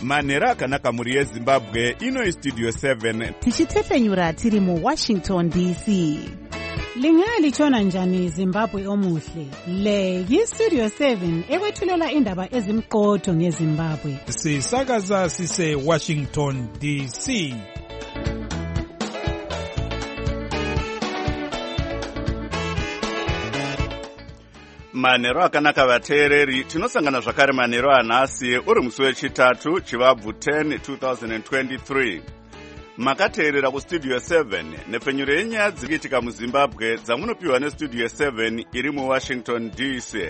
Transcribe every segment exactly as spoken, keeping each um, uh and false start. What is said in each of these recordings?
manhero akanaka mhuri yezimbabwe. Ino istudio seven tichitepfenyura tiri muwashington D C. Lingalitshona njani Zimbabwe omuhle? Le yistudio seven ekwethulela indaba ezimqotho ngeZimbabwe. Sisakaza sise Washington D C. manhero akanaka vateereri, tinosangana zvakare manhero anhasi uri musi wechitatu chivabvu ten twenty twenty-three. Makateerera kustudio seven nepfenyuro yenyaya dziriitika muzimbabwe dzamunopiwa nestudio seven iri muwashington D C.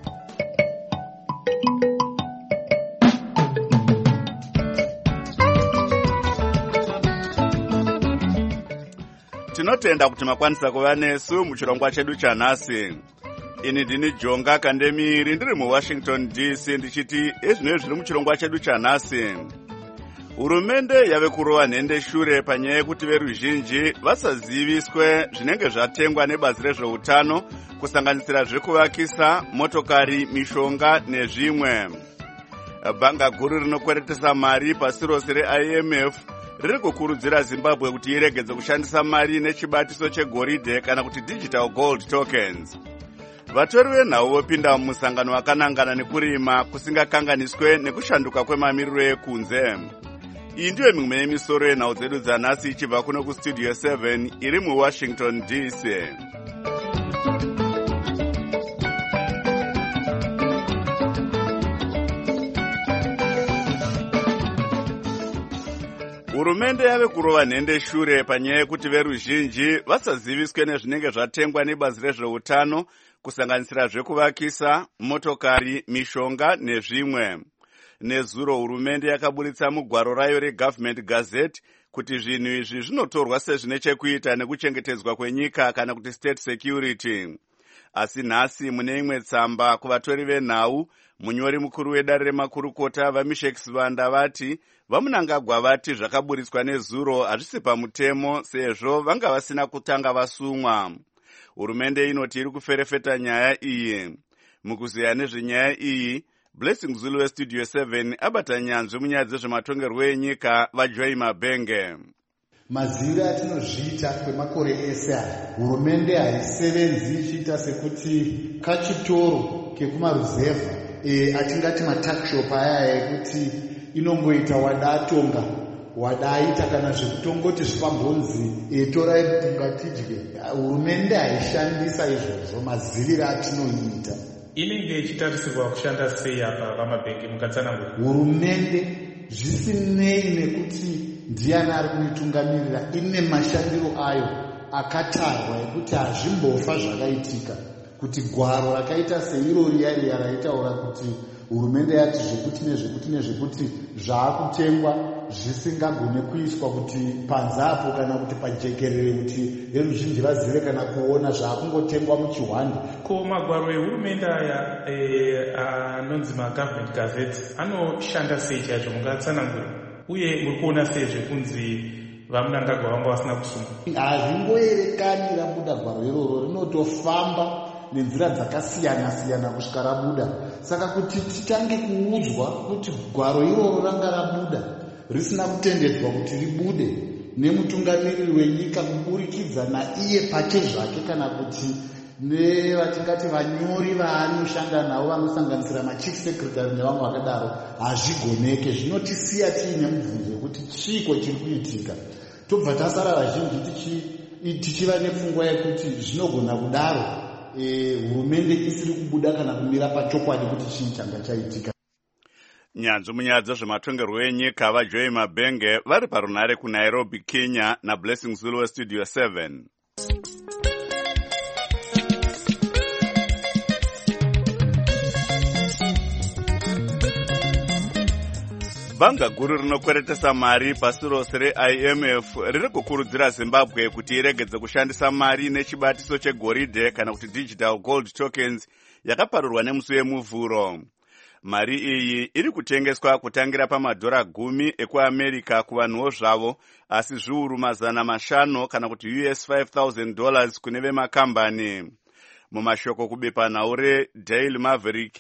Tinotenda kuti makwanisa kuva nesu muchirongwa chedu chanhasi. Ini ndini Jonga Kandemiri ndiri muwashington D C ndichiti ezvinoi zviri muchirongwa chedu chanhasi. Hurumende yave kurova nhende shure panyaya yekuti veruzhinji vasaziviswe zvinenge zvatengwa nebazi rezveutano kusanganisira zvekuvakisa, motokari, mishonga nezvimwe. Bhanga guru rinokweretesa mari pasi rose re-I M F riri kukurudzira Zimbabwe kuti iregedze kushandisa mari nechibatiso chegoridhe kana kuti digital gold tokens. Vatori venhau vopinda mumusangano wakanangana nekurima kusingakanganiswe nekushanduka kwemamiriro ekunze. Iyi ndiyo mimwe yemisoro yenhau dzedu dzanhasi ichibva kuno kustudio seven iri muwashington D C. Hurumende yave kurova nhende shure panyaya yekuti veruzhinji vasaziviswe nezvinenge zvatengwa nebazi rezveutano kusanganisira zvekuvakisa, motokari, mishonga nezvimwe. Nezuro hurumende yakaburitsa mugwaro rayo reGovernment Gazette kuti zvinhu izvi zvinotorwa sezvine chekuita nekuchengetedzwa kwenyika kana kuti state security. Asi nhasi mune imwe tsamba kuvatori venhau, munyori mukuru wedare remakurukota vaMishek Sivanda vati vamunangagwa vati zvakaburitswa nezuro hazvisi pamutemo sezvo vanga vasina kutanga vasumwa. Hurumende inoti iri kuferefeta nyaya iyi. Mukuziya nezvenyaya iyi, Blessing Zulu westudio seven abata nyanzvi munyaya dzezvematongerwo enyika vaJoy Mabenge. Maziviro atinozviita kwemakore ese aya, hurumende haisevenzi ichiita sekuti kachitoro kekumaruzevha e, atingati matakshop aya ekuti inongoita wadatonga wadaita kana zvekutongoti zvipambonzi e, torai ngatidye. Hurumende haishandisa izvozvo maziviro atinoita. Inenge ichitarisirwa kushanda sei apa pamabhengi mukatsanangura? Hurumende zvisinei nekuti ndiani ari kuitungamirira, ine mashandiro ayo akatarwa ekuti hazvimbofa zvakaitika kuti gwaro rakaita seiro riya riya raitaura kuti hurumende yati zvekuti nezvekuti nezvekuti zvaakutengwa zvisingagone kuiswa kuti panzapo kana kuti pajekerere kuti veruzhinji vazive kana kuona zvaakungotengwa muchihwandi. Ko magwaro ehurumende aya anonzi maGovernment Gazette anoshanda sei chaizvo mungatsanangura? Uye muri kuona sei zvekunzi vamunangagwa vanga vasina kusungwa? Hazvingoerekani rabuda gwaro iroro, rinotofamba nenzira dzakasiyana siyana kusvika rabuda. Saka kuti titange kuudzwa kuti gwaro iroro ranga rabuda risina kutendedzwa kuti ribude nemutungamiriri wenyika kuburikidza naiye pake zvake kana kuti nevatingati vanyori vaanoshanda navo vanosanganisira machief secretary nevamwe vakadaro, hazvigoneke. Zvinotisiya tiine mubvunzo wekuti chiko chiri kuitika. Tobva tasara vazhinji tichiva nepfungwa yekuti zvinogona kudaro e, hurumende isiri kubuda kana kumira pachokwadi kuti chii changa chaitika. Nyanzvi munyaya dzezvematongerwo enyika vaJoy Mabenge vari parunhare kuNairobi, Kenya naBlessing Zulu westudio seven. Bhanga guru rinokweretesa mari pasi rose re-I M F riri kukurudzira Zimbabwe kuti iregedze kushandisa mari nechibatiso chegoridhe kana kuti digital gold tokens yakaparurwa nemusi wemuvhuro. Mari iyi iri kutengeswa kutangira pamadhora gumi ekuAmerica kuvanhuwo zvavo, asi zviuru mazana mashanu kana kuti U S five thousand dollars kune vemakambani. Mumashoko kubepanhau reDaily Maverick,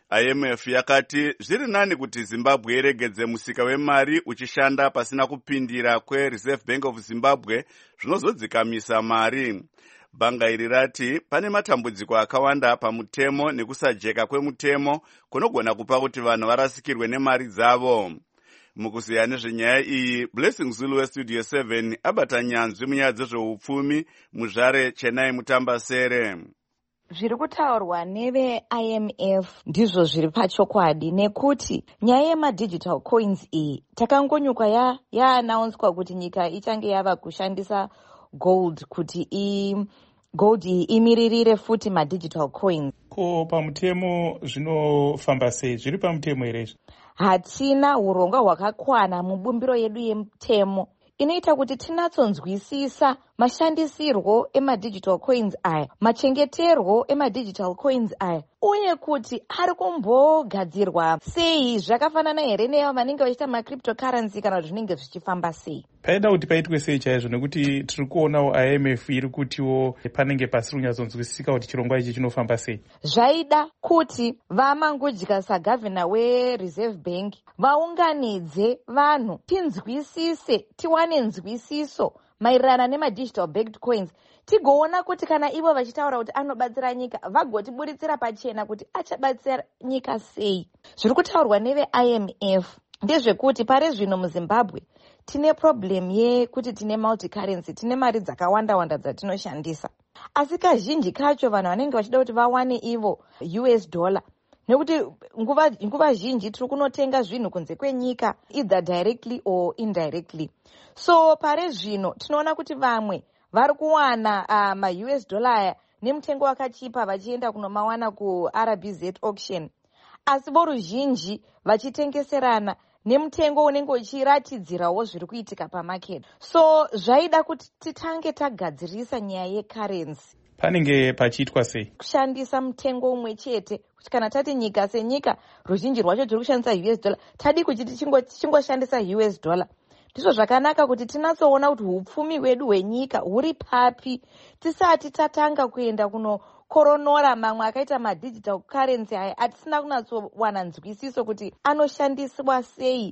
I M F yakati zviri nani kuti Zimbabwe iregedze musika wemari uchishanda pasina kupindira kweReserve Bank of Zimbabwe zvinozodzikamisa mari. Bhanga iri rati pane matambudziko akawanda pamutemo nekusajeka kwemutemo kunogona kupa kuti vanhu varasikirwe nemari dzavo. Mukuziya nezvenyaya iyi, Blessing Zulu weStudio seven abata nyanzvi munyaya dzezveupfumi muzvare Chennai Mutambasere. Zviri kutaurwa neve I M F ndizvo zviri pachokwadi, nekuti nyaya yemadigital coins iyi takangonyuka ya yaanaunswa kuti nyika ichange yava kushandisa gold kuti i gold iyi imiririre futi madigital coins. Ko pamutemo zvinofamba sei? Zviri pamutemo here izvi? Hatina urongwa hwakakwana mubumbiro yedu yemutemo inoita kuti tinatsonzwisisa mashandisirwo emadigital coins aya, machengeterwo emadigital coins aya, uye kuti ari kumbogadzirwa sei, zvakafanana here neavo vanenge vachiita macryptocurrency kana kuti zvinenge zvichifamba sei. Paida kuti paitwe sei chaizvo, nekuti tiri kuonawo I M F iri kutiwo panenge pasiri kunyatsonzwisisika kuti chirongwa ichi chinofamba sei. Zvaida kuti vaMangudya sagavhina weReserve Bank vaunganidze vanhu tinzwisise, tiwane nzwisiso maererano nemadigital backed coins, tigoona kuti kana ivo vachitaura kuti anobatsira nyika vagotiburitsira pachena kuti achabatsira nyika sei. Zviri kutaurwa neve I M F ndezvekuti pari zvino muZimbabwe tine problem yekuti tine multicurrency, tine mari dzakawanda wanda dzatinoshandisa, asi kazhinji kacho vanhu vanenge vachida kuti vawane ivo U S dollar, nekuti nguva nguva zhinji tiri kunotenga zvinhu kunze kwenyika either directly or indirectly. So pare zvino tinoona kuti vamwe vari kuwana uh, ma U S dollar aya nemutengo wakachipa vachienda kunomawana ku R B Z auction, asi voruzhinji vachitengeserana nemutengo unenge uchiratidzirawo zviri kuitika pamarket. So zvaida kuti titange tagadzirisa nyaya yecurrency. Panenge pachiitwa sei? Kushandisa mutengo umwe chete, kuti kana tati nyika senyika ruzhinji rwacho tiri kushandisa U S dollar, tadi kuti tichingoshandisa U S dollar. Ndizvo zvakanaka kuti tinatsoona kuti upfumi hwedu hwenyika huri papi tisati tatanga kuenda kunokoronora mamwe akaita madigital currency aya atisina kunatsowana nzwisiso kuti anoshandiswa sei.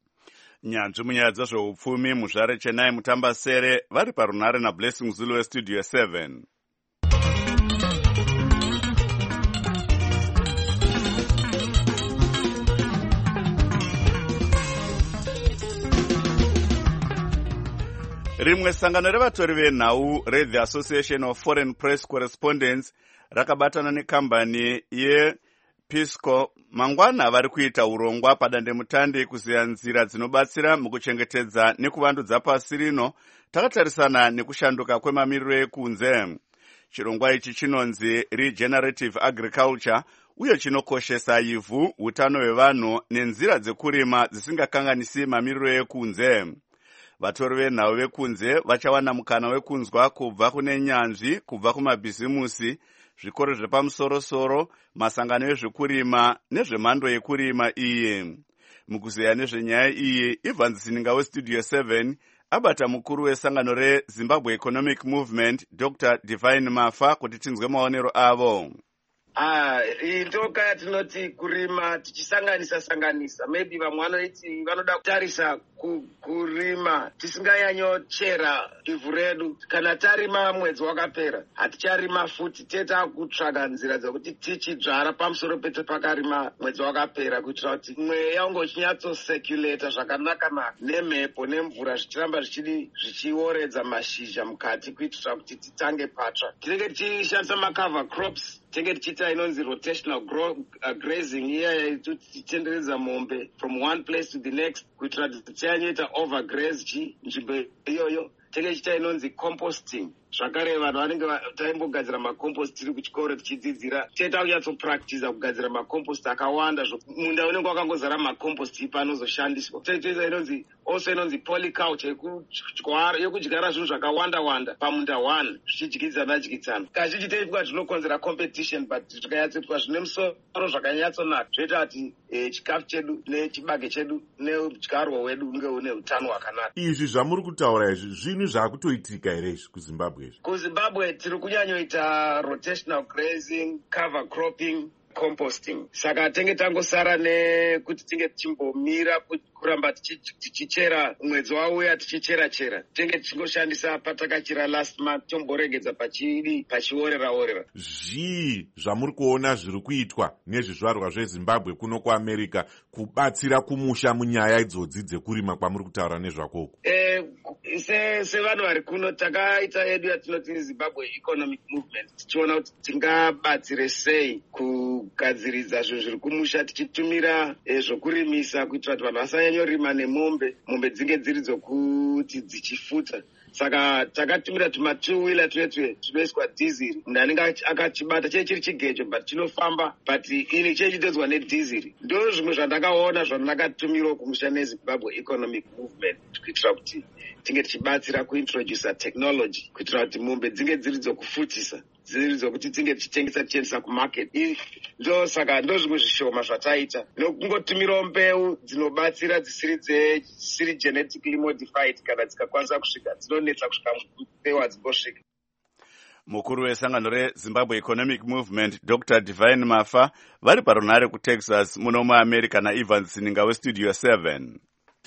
Nyanzvi munyaya dzezveupfumi muzvare Chennai Mutambasere vari parunare naBlessing Zulu weStudio seven. Rimwe sangano revatori venhau reThe Association of Foreign Press Correspondents rakabatana nekambani yePisco mangwana vari kuita urongwa padandemutande kuziya nzira dzinobatsira mukuchengetedza nekuvandudza pasi rino takatarisana nekushanduka kwemamiriro ekunze. Chirongwa ichi chinonzi Regenerative Agriculture uye chinokoshesa ivhu, utano hwevanhu nenzira dzekurima dzisingakanganisi mamiriro ekunze. Vatori venhau vekunze vachawana mukana wekunzwa kubva kune nyanzvi, kubva kumabhizimusi, zvikoro zvepamusoro-soro, masangano ezvekurima nezvemhando yekurima iyi. Mukuziya nezvenyaya iyi, Ivan Zininga weStudio seven abata mukuru wesangano reZimbabwe Economic Movement Doctor Divine Mafa kuti tinzwe maonero avo. Ah, intoka tinoti kurima tichisanganisa sanganisa. Maybe vamwe vanoiti vanoda kutarisa kurima tisinganyanyochera ivhu redu. Kana tarima mwedzi wakapera haticharima futi, teta kutsvaga nzira dzekuti tichidzvara pamusoro pete pakarima mwedzi wakapera kuitira kuti mweya unge uchinyatso-circulata zvakanaka naka nemhepo nemvura zvichiramba zvichidi zvichioredza mashizha mukati kuitira kuti titange patsva. Tinenge tichishandisa macover crops, tinenge tichiita inonzi rotational grow, uh, grazing iya tichitenderedza mombe from one place to the next kuitira kuti tisanyoita overgraze nzvimbo iyoyo. Tinenge tichiita inonzi composting, zvakare vanhu vanenge taimbogadzira macompost tiri kuchikoro tichidzidzira teta kunyatsopractiza kugadzira macompost akawanda, munda unenge wakangozara macompost ipa anozoshandiswa. Toita inonzi also inonzi polyculture yekudyara zvinhu zvakawanda wanda pamunda one zvichidyidzana dyidzana. Kazhinji teitwa zvinokonzera competition, but zvikanyatsoitwa zvine musoro zvakanyatsonaka zvoita kuti chikafu chedu nechibage chedu neudyarwa hwedu unge une utano hwakanaka. Izvi zvamuri kutaura izvi zvinhu zvaakutoitika here izvi kuZimbabwe? KuZimbabwe tiri kunyanyoita rotational grazing, cover cropping, composting. Saka tenge tangosara nekuti tinge tichimbomira kuramba tichichera mwedzi wauya tichichera chera. Tenge tichingoshandisa patakachira last month tomboregedza pachidi pachiorera orera. Zvii zvamuri kuona zviri kuitwa nezvizvarwa zveZimbabwe kuno kuAmerica kubatsira kumusha munyaya idzodzi dzekurima kwamuri kutaura nezvakoko? Eh, se sevanhu vari kuno takaita edu yatinoti Zimbabwe Economic Movement tichiona kuti tingabatsire sei kugadziridza zvinhu zviri kumusha tichitumira eh, zvokurimisa kuitira kuti vanhu vasanyanyorima nemombe mombe dzinge dziri dzokuti dzichifuta. Saka takatumira tuma two wheeler twetwe tunoiswa diesel. Munhu anenge akachibata chee chiri chigejo but chinofamba but ini chee chitodzwa nedhiziri. Ndo zvimwe zvandakaona zvandakatumirawo kumusha neZimbabwe Economic Movement kuitira kuti tinge tichibatsira kuintroduce technology kuitira kuti mombe dzinge dziri dzokufutisa dziri dzokuti tinge tichitengesa tichiendesa kumarket. Ndo saka ndo zvimwe zvishoma zvataita nokungotumirawo mbeu dzinobatsira dzisiri dzisiri genetically modified kana dzikakwanisa kusvika dzinonetsa kusvika mbeu hadzingosvika. Mukuru wesangano reZimbabwe Economic Movement Doctor Divine Mafa vari parunhare kuTexas muno muAmerica naEvans Sininga weStudio seven.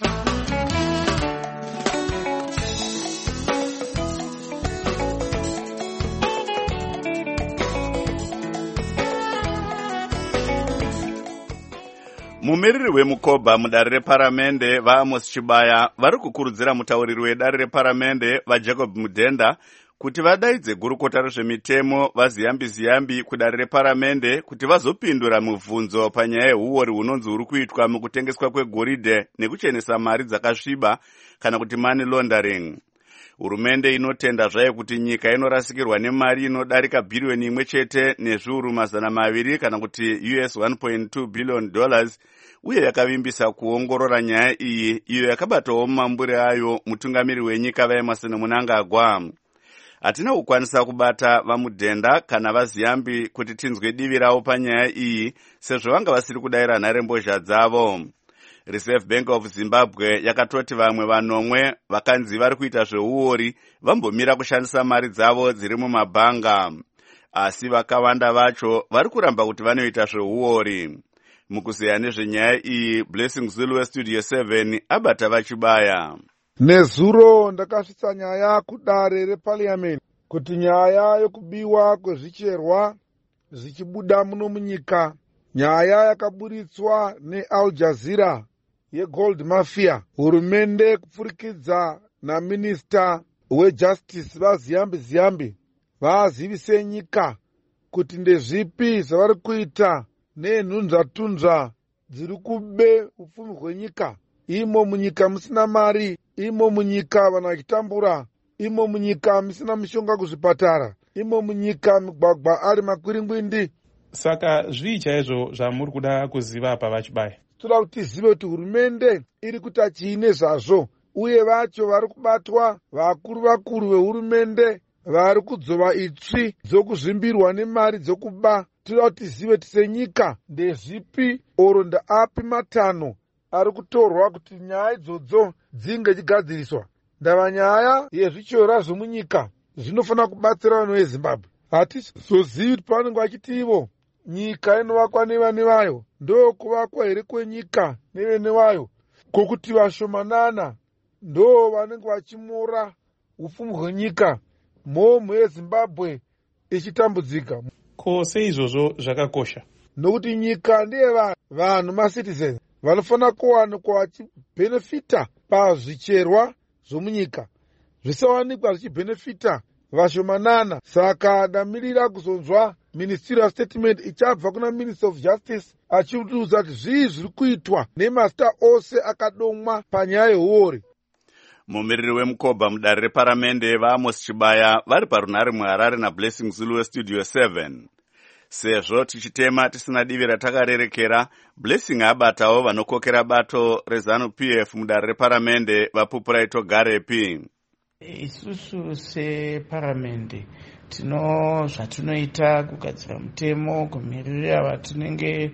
Mumiriri weMukoba mudare reparamende vaAmos Chibaya vari kukurudzira mutauriri wedare reparamende vaJacob Mudenda kuti vadaidze gurukota rezvemitemo vaZiyambi Ziyambi kudare reparamende kuti vazopindura mubvunzo panyaya yehuori hunonzi huri kuitwa mukutengeswa kwegoridhe nekuchenesa mari dzakasviba kana kuti money laundering. Hurumende inotenda zvayo kuti nyika inorasikirwa nemari inodarika bhiriyoni imwe chete nezviuru mazana maviri kana kuti U S one point two billion dollars uye yakavimbisa kuongorora nyaya iyi iyo yakabatawo mumambure ayo mutungamiri wenyika vaEmerson Mnangagwa. Hatina kukwanisa kubata vaMudhenda kana vaZiyambi kuti tinzwe divi ravo panyaya iyi sezvo vanga vasiri kudaira nharembozha dzavo. Reserve Bank of Zimbabwe yakatoti vamwe vanomwe vakanzi vari kuita zveuori vambomira kushandisa mari dzavo dziri mumabhanga, asi vakawanda vacho vari kuramba kuti vanoita zveuori. Mukuzeya nezvenyaya iyi, Blessing Zulu weStudio seven abata vachibaya. Nezuro ndakasvitsa nyaya kudare reparliament kuti nyaya yokubiwa kwezvicherwa zvichibuda muno munyika, nyaya yakaburitswa neAl Jazeera yeGold Mafia, hurumende kupfurikidza naminista wejustice vaZiyambi Ziyambi vazivise nyika kuti ndezvipi zvavari kuita nenhunzvatunzva dziri kube upfumi hwenyika. Imo munyika musina mari, imo munyika vanhu vachitambura, imo munyika musina mishonga kuzvipatara, imo munyika migwagwa ari makwiringwindi. Saka zvii chaizvo zvamuri kuda kuziva pa vachibaya? Toda kuti tizive kuti hurumende iri kuita chiine zvazvo, uye vacho vari kubatwa vakuru vakuru vehurumende vari kudzova itsvi dzokuzvimbirwa nemari dzokuba. Toda kuti tizive kuti senyika ndezvipi oro ndaapi matanho ari kutorwa kuti nyaya idzodzo dzinge dzigadziriswa. Ndava nyaya yezvichora zvomunyika zvinofanira kubatsira vanhu veZimbabwe. Hatizozivi kuti pavanenge vachiti ivo nyika inovakwa nevane vayo, ndo kuvakwa here kwenyika nevene vayo, kokuti vashomanana ndo vanenge vachimora upfumi hwenyika, mhomho yeZimbabwe ichitambudzika. Ko seizvozvo zvakakosha? Nokuti nyika ndeye vanhu macitizens vanofanira kuwanikwa vachibhenefita pazvicherwa zvomunyika, zvisawanikwa zvichibhenefita vashomanana. Saka damirira kuzonzwa ministerial statement ichabva kuna Minister of Justice achiudza kuti zvii zviri kuitwa nemasta ose akadomwa panyaya yehuori. Mumiriri weMukoba mudare reparamende vaAmos Chibaya vari parunhare muHarare naBlessing Zulu weStudio seven. Sezvo tichitema tisina divi ratakarerekera, Blessing abatawo vanokokera bato reZanu P F mudare reparamende vaPupurai Togarepi. Isusu separamende tino zvatinoita kugadzira mutemo kumirira vatinenge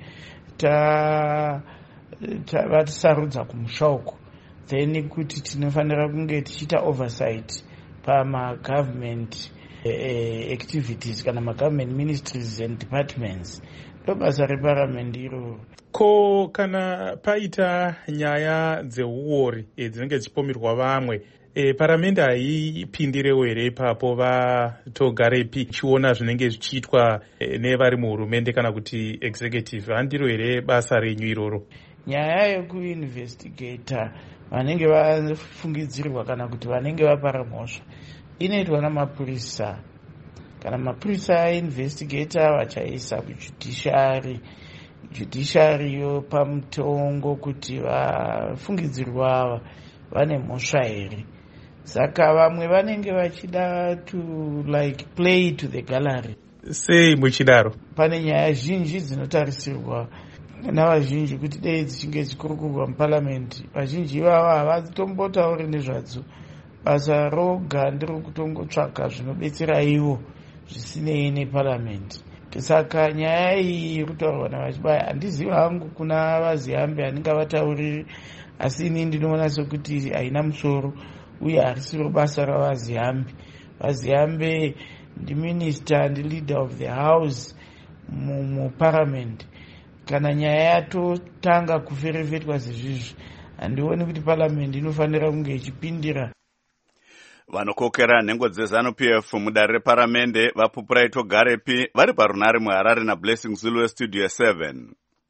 ta vatisarudza kumusha uko, then kuti tinofanira kunge tichiita oversight pamagovernment uh, activities kana magovernment ministries and departments. Ndo basa reparamendi iroro. Ko kana paita nyaya dzeuori e, dzinenge dzichipomerwa vamwe e, paramende haipindirewo here ipapo vatogarepi chiona zvinenge zvichiitwa e, nevari muhurumende kana kuti executive? Handiro here basa renyu iroro? Nyaya yekuinvestigata vanenge vafungidzirwa kana kuti vanenge vapara mhosva inoitwa namapurisa. Kana mapurisa ainvestigata vachaisa kujudiciary, judiciary yopa mutongo kuti vafungidzirwa ava vane mhosva here. Saka vamwe vanenge vachida to like play to the gallery. Sei muchidaro? Pane nyaya zhinji dzinotarisirwa navazhinji kuti dei dzichinge dzikurukurwa muparliament. Vazhinji ivava havatombotauri nezvadzo. Basa roga ndiro kutongotsvaka zvinobetsera ivo zvisinei neparliament. Saka nyaya iyi iri kutaurwa navachibaya handizivi hangu kuna vaziambe handinge vatauriri, asi ini ndinoona sekuti haina musoro uye harisiro basa ravaziambe. Vaziambe ndiminister ndileader of the house muparliament. Kana nyaya yatotanga kuferefetwa sezvizvi handioni kuti parliament inofanira kunge ichipindira. Vanokokera nhengo dzezanu P F mudare reparamende vapupura itogarepi vari parunare muHarare naBlessing Zulu westudio seven.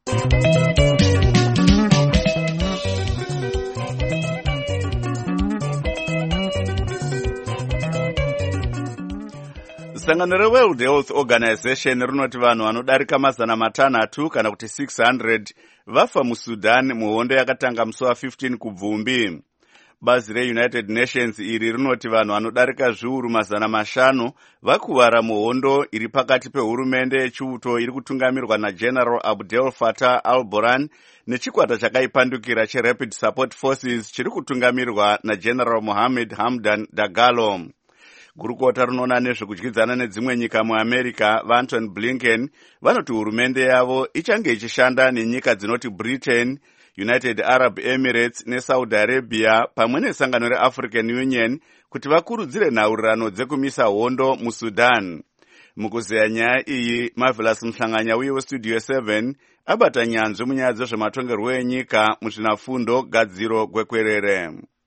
Sangano reWorld Health Organization rinoti vanhu vanodarika mazana matanhatu kana kuti six hundred vafa muSudan muhondo yakatanga musi wa15 kubvumbi. Bazi reUnited Nations iri rinoti vanhu vanodarika zviuru mazana mashanu vakuvara muhondo iri pakati pehurumende yechiuto iri kutungamirwa naGeneral Abdel Fattah al-Burhan nechikwata chakaipandukira cheRapid Support Forces chiri kutungamirwa naGeneral Mohammed Hamdan Dagalo. Gurukota rinoona nezvekudyidzana nedzimwe nyika muAmerica vaAntony Blinken vanoti hurumende yavo ichange ichishanda nenyika dzinoti Britain, United Arab Emirates neSaudi Arabia pamwe nesangano reAfrican Union kuti vakurudzire nhaurirano dzekumisa hondo muSudan. Mukuzeya nyaya iyi, Marvelous Mhlanganya uye westudio seven abata nyanzvi munyaya dzezvematongerwo enyika muzvinafundo gadziro gwekwerere.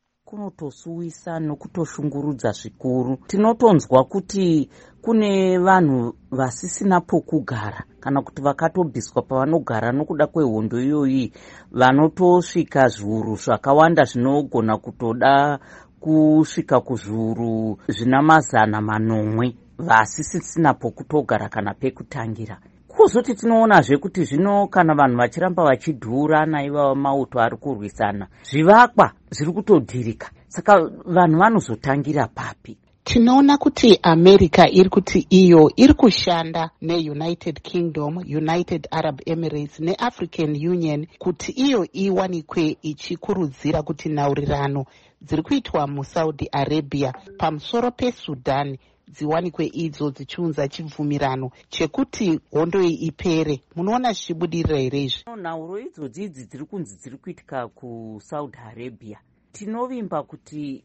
Kunotosuwisa nokutoshungurudza zvikuru. Tinotonzwa kuti kune vanhu vasisina pokugara kana kuti vakatobviswa pavanogara nokuda kwehondo iyoyi, vanotosvika zviuru zvakawanda zvinogona kutoda kusvika kuzviuru zvina mazana manomwe vasisina pokutogara kana pekutangira. Kuzoti tinoonazve kuti zvino kana vanhu vachiramba vachidhura naiva mauto ari kurwisana, zvivakwa zviri kutodhirika. Saka vanhu vanozotangira papi? Tinoona kuti America iri kuti iyo iri kushanda neUnited Kingdom, United Arab Emirates neAfrican Union kuti iyo iwanikwe ichikurudzira kuti nhaurirano dziri kuitwa muSaudi Arabia pamusoro peSudan dziwanikwe idzo dzichiunza chibvumirano chekuti hondo iyi ipere. Munoona zvichibudirira here izvi? Nhauro idzodzi idzi dziri kunzi dziri kuitika kuSaudi Arabia, tinovimba kuti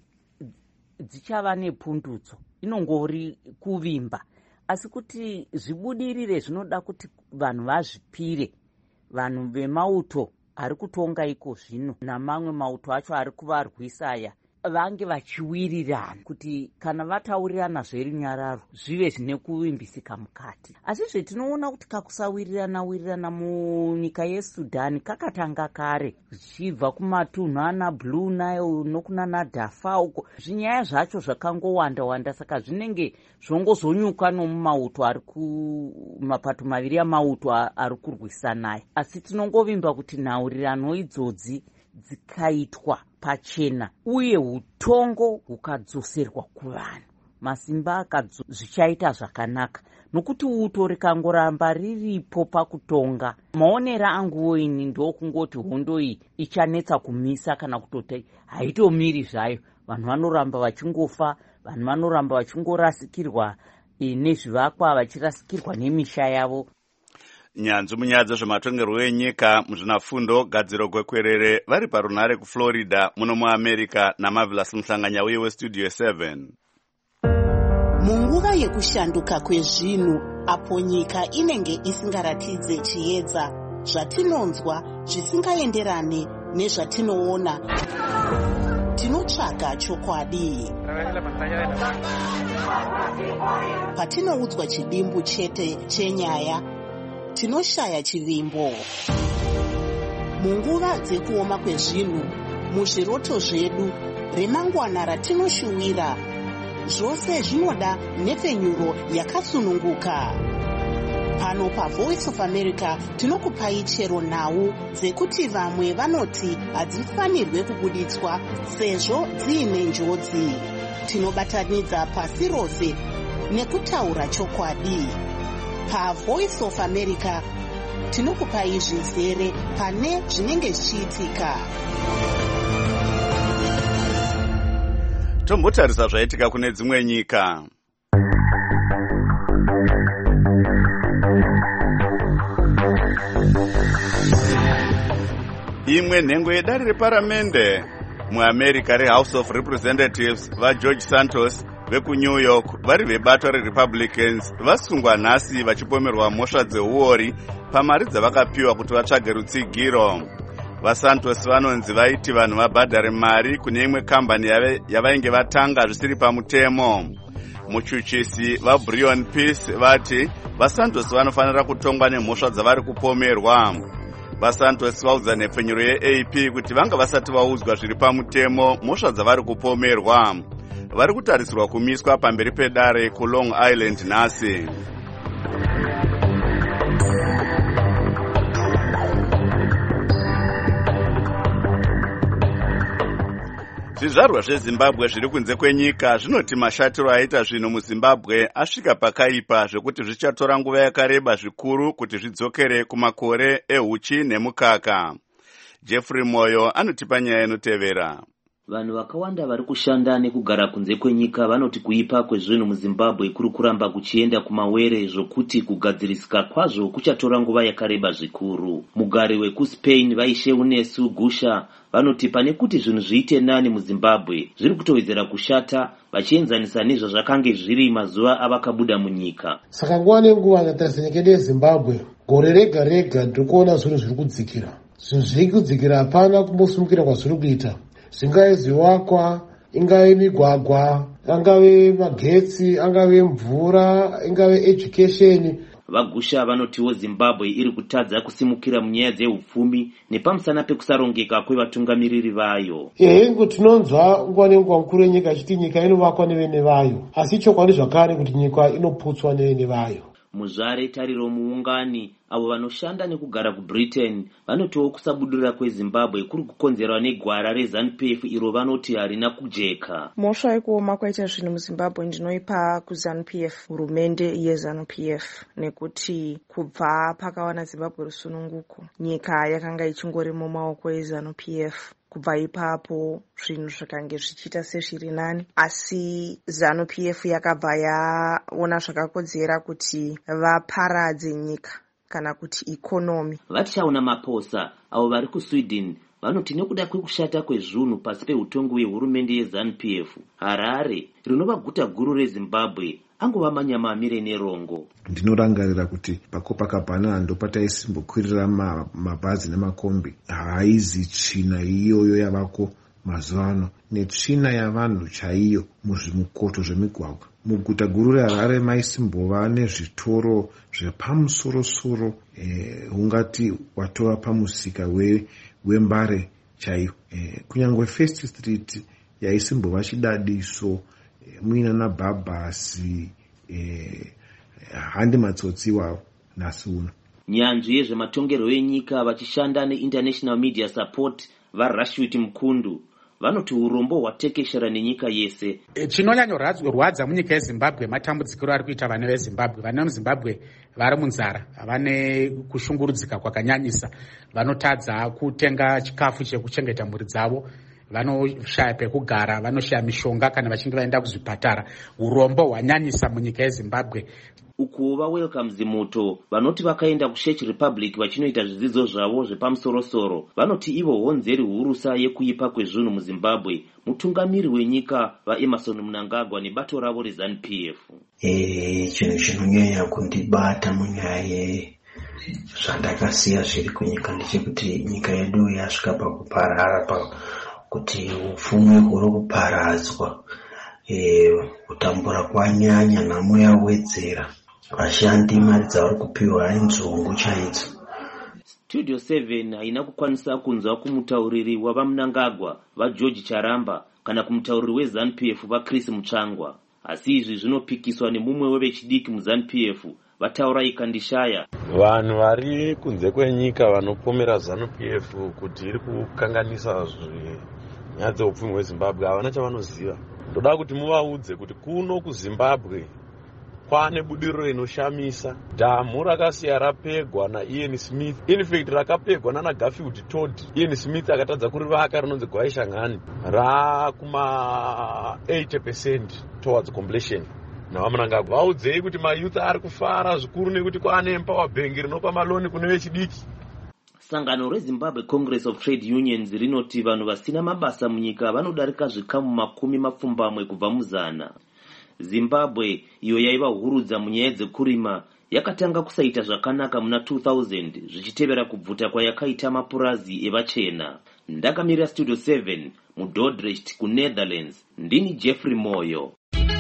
dzichava nepundudzo, inongori kuvimba, asi kuti zvibudirire zvinoda kuti vanhu vazvipire. Vanhu vemauto ari kutonga iko zvino namamwe mauto acho ari kuvarwisa aya vange vachiwirirana kuti kana vataurirana zveri nyararo zvive zvine kuvimbisika mukati. Asi zvetinoona kuti kakusawirirana wirirana munyika yeSudan kakatanga kare zvichibva kumatunhu ana Blue Nile nokuna naDarfur uko, zvinyaya zvacho zvakangowanda wanda, saka zvinenge zvongozonyuka nomumauto ari kumapato maviri amauto ari kurwisana. Asi tinongovimba kuti nhaurirano idzodzi dzikaitwa pachena uye utongo hukadzoserwa kuvanhu, masimba akadzo, zvichaita zvakanaka. Nokuti uto rikangoramba riripo pakutonga, maonera anguwo ini ndokungoti hondo iyi ichanetsa kumisa kana kutoti haitomiri zvayo. Vanhu vanoramba vachingofa, vanhu vanoramba vachingorasikirwa e, nezvivakwa, vachirasikirwa nemisha yavo. Nyanzvi munyaya dzezvematongerwo enyika muzvinafundo gadziro gwekwerere vari parunare kuFlorida muno muAmerica naMarvelous Mhlanganya uye westudio seven. munguva yekushanduka kwezvinhu apo nyika inenge isingaratidze chiedza, zvatinonzwa zvisingaenderane nezvatinoona, tinotsvaga chokwadi. Patinoudzwa chidimbu chete chenyaya, tinoshaya chivimbo. Munguva dzekuoma kwezvinhu, muzviroto zvedu, remangwana ratinoshuwira, zvose zvinoda nhepfenyuro yakasununguka. Pano paVoice of America tinokupai chero nhau dzekuti vamwe vanoti hadzifanirwe kubuditswa sezvo dziine njodzi. Tinobatanidza pasi rose nekutaura chokwadi. PaVoice of America tinokupai zvizere pane zvinenge zvichiitika. Tombotarisa zvaitika kune dzimwe nyika. Imwe nhengo yedare reparamende muAmerica reHouse of Representatives vaGeorge Santos vekuNew York vari vebato reRepublicans vasungwa nhasi vachipomerwa mhosva dzeuori pamari dzavakapiwa kuti vatsvage rutsigiro. VaSantos vanonzi vaiti vanhu vabhadhare mari kune imwe kambani yavainge vatanga zvisiri pamutemo. Muchuchisi vaBrion Peace vati vaSantos vanofanira kutongwa nemhosva dzavari kupomerwa. VaSantos vaudza nhepfenyuro yeA P kuti vanga vasati vaudzwa zviri pamutemo mhosva dzavari kupomerwa. Vari kutarisirwa kumiswa pamberi pedare kuLong Island nhasi. Zvizvarwa zveZimbabwe zviri kunze kwenyika zvinoti mashatiro aita zvinhu muZimbabwe asvika pakaipa zvekuti zvichatora nguva yakareba zvikuru kuti zvidzokere kumakore ehuchi nemukaka. Jeffrey Moyo anotipa nyaya inotevera. Vanhu vakawanda vari kushanda nekugara kunze kwenyika vanoti kuipa kwezvinhu muZimbabwe kuri kuramba kuchienda kumawere zvokuti kugadzirisika kwazvo kuchatora nguva yakareba zvikuru. Mugari wekuSpain vaishe Unesu Gusha vanoti pane kuti zvinhu zviite nani muZimbabwe zviri kutowedzera kushata vachienzanisa nezvazvakange zviri mazuva avakabuda munyika. Saka nguva nenguva ndatarisa nyika yedu yeZimbabwe gore rega rega ndikuona zvinhu zviri kudzikira. Zvinhu zviri kudzikira hapana kumbosumukira kwazviri kuita. Zvingave zvivakwa, ingave migwagwa, angave magetsi, angave mvura, ingave education. Vagusha vanotiwo Zimbabwe iri kutadza kusimukira munyaya dzeupfumi nepamusana pekusarongeka kwevatungamiriri vayo. Ehengu tinonzwa nguva nenguva mukuru wenyika achiti nyika inovakwa nevene vayo, asi chokwadi zvakare kuti nyika inoputswa nevene vayo. Muzvare tariro muungani avo vanoshanda nekugara kuBritain vanotiwo kusabudurira kweZimbabwe kuri kukonzerwa negwara reZANU-P F iro vanoti harina kujeka. Mhosva yekuoma kwaita zvinhu muZimbabwe ndinoipa kuZANU-P F, hurumende yeZANU-P F, nekuti kubva pakawana Zimbabwe rusununguko nyika yakanga ichingori mumaoko eZANU-P F. Kubva ipapo zvinhu zvakange zvichiita sezviri nani, asi ZANU-P F yakabva yaona zvakakodzera kuti vaparadze nyika kana kuti ikonomi. Vatichaona Maposa avo vari kuSweden vanoti nekuda kwekushata kwezvinhu pasi peutongo hwehurumende yeZANU-P F, Harare rinova guta guru reZimbabwe angova manyama amire nerongo. Ndinorangarira kuti paCopacabana ndopataisimbokwirira mabhazi nemakombi. Haizi tsvina iyoyo yavako mazuvano netsvina yavanhu chaiyo muzvimukoto zvemigwagwa. Muguta guru reHarare maisimbova nezvitoro zvepamusorosoro, eh, ungati watova pamusika we, wembare chaiyo. Eh, kunyangwe First Street yaisimbova chidadiso, eh, muina nabhabhasi, eh, handi matsotsi wavo nhasi uno. Nyanzvi yezvematongerwo enyika vachishanda neInternational Media Support vaRashwit Mkundu vanoti urombo hwatekeshera nenyika yese. Chinonyanyorwadza munyika yeZimbabwe matambudziko ari kuita vana veZimbabwe. Vana muZimbabwe vari munzara, vane kushungurudzika kwakanyanyisa, vanotadza kutenga chikafu chekuchengeta mhuri dzavo, vanoshaya pekugara, vanoshaya mishonga kana vachinge vaenda kuzvipatara. Urombo hwanyanyisa munyika yeZimbabwe. uku vaWelcome Zimuto vanoti vakaenda kuCzech Republic vachinoita zvidzidzo zvavo zvepamusorosoro vanoti ivo honzeri hurusa yekuipa kwezvinhu muZimbabwe mutungamiri wenyika vaEmerson Mnangagwa nebato ravo reZANU P F. Eh, chinhu chinonyanya kundibata munyaya zvandakasiya zviri kunyika ndechekuti nyika yedu yasvika pakuparara pakuti upfumi huri kuparadzwa, kutambura kwanyanya, nhamo yawedzera, vashandi mari dzavari kupiwa inzungu chaidzo. Studio seven haina kukwanisa kunzwa kumutauriri wavaMnangagwa vaGeorge Charamba kana kumutauriri weZANU P F vaChris Mutsvangwa, asi izvi zvinopikiswa nemumwe wevechidiki muZANU P F vataura ikandishaya. Vanhu vari kunze kwenyika vanopomera ZANU P F kuti iri kukanganisa nyaya dzeupfumi hweZimbabwe havana chavanoziva. Ndoda kuti muvaudze kuti kuno kuZimbabwe kwane budiriro inoshamisa. Dhamu rakasiya rapegwa naIan Smith, in fact rakapegwa nana Garfield Todd. Ian Smith akatadza kurivaka rinonzi Gwaishangani rakuma eighty percent towards completion. navaMnangagwa vaudzei kuti mayouth ari kufara zvikuru nekuti kwane Empower Bank rinopa maloni kune vechidiki. Sangano reZimbabwe Congress of Trade Unions rinoti vanhu vasina mabasa munyika vanodarika zvikamu makumi mapfumbamwe kubva muzana. Zimbabwe iyo yaiva hurudza munyaya dzekurima yakatanga kusaita zvakanaka muna two thousand zvichitevera kubvuta kwayakaita mapurazi evachena. Ndakamirira Studio seven muDordrecht kuNetherlands. Ndini Jeffrey Moyo.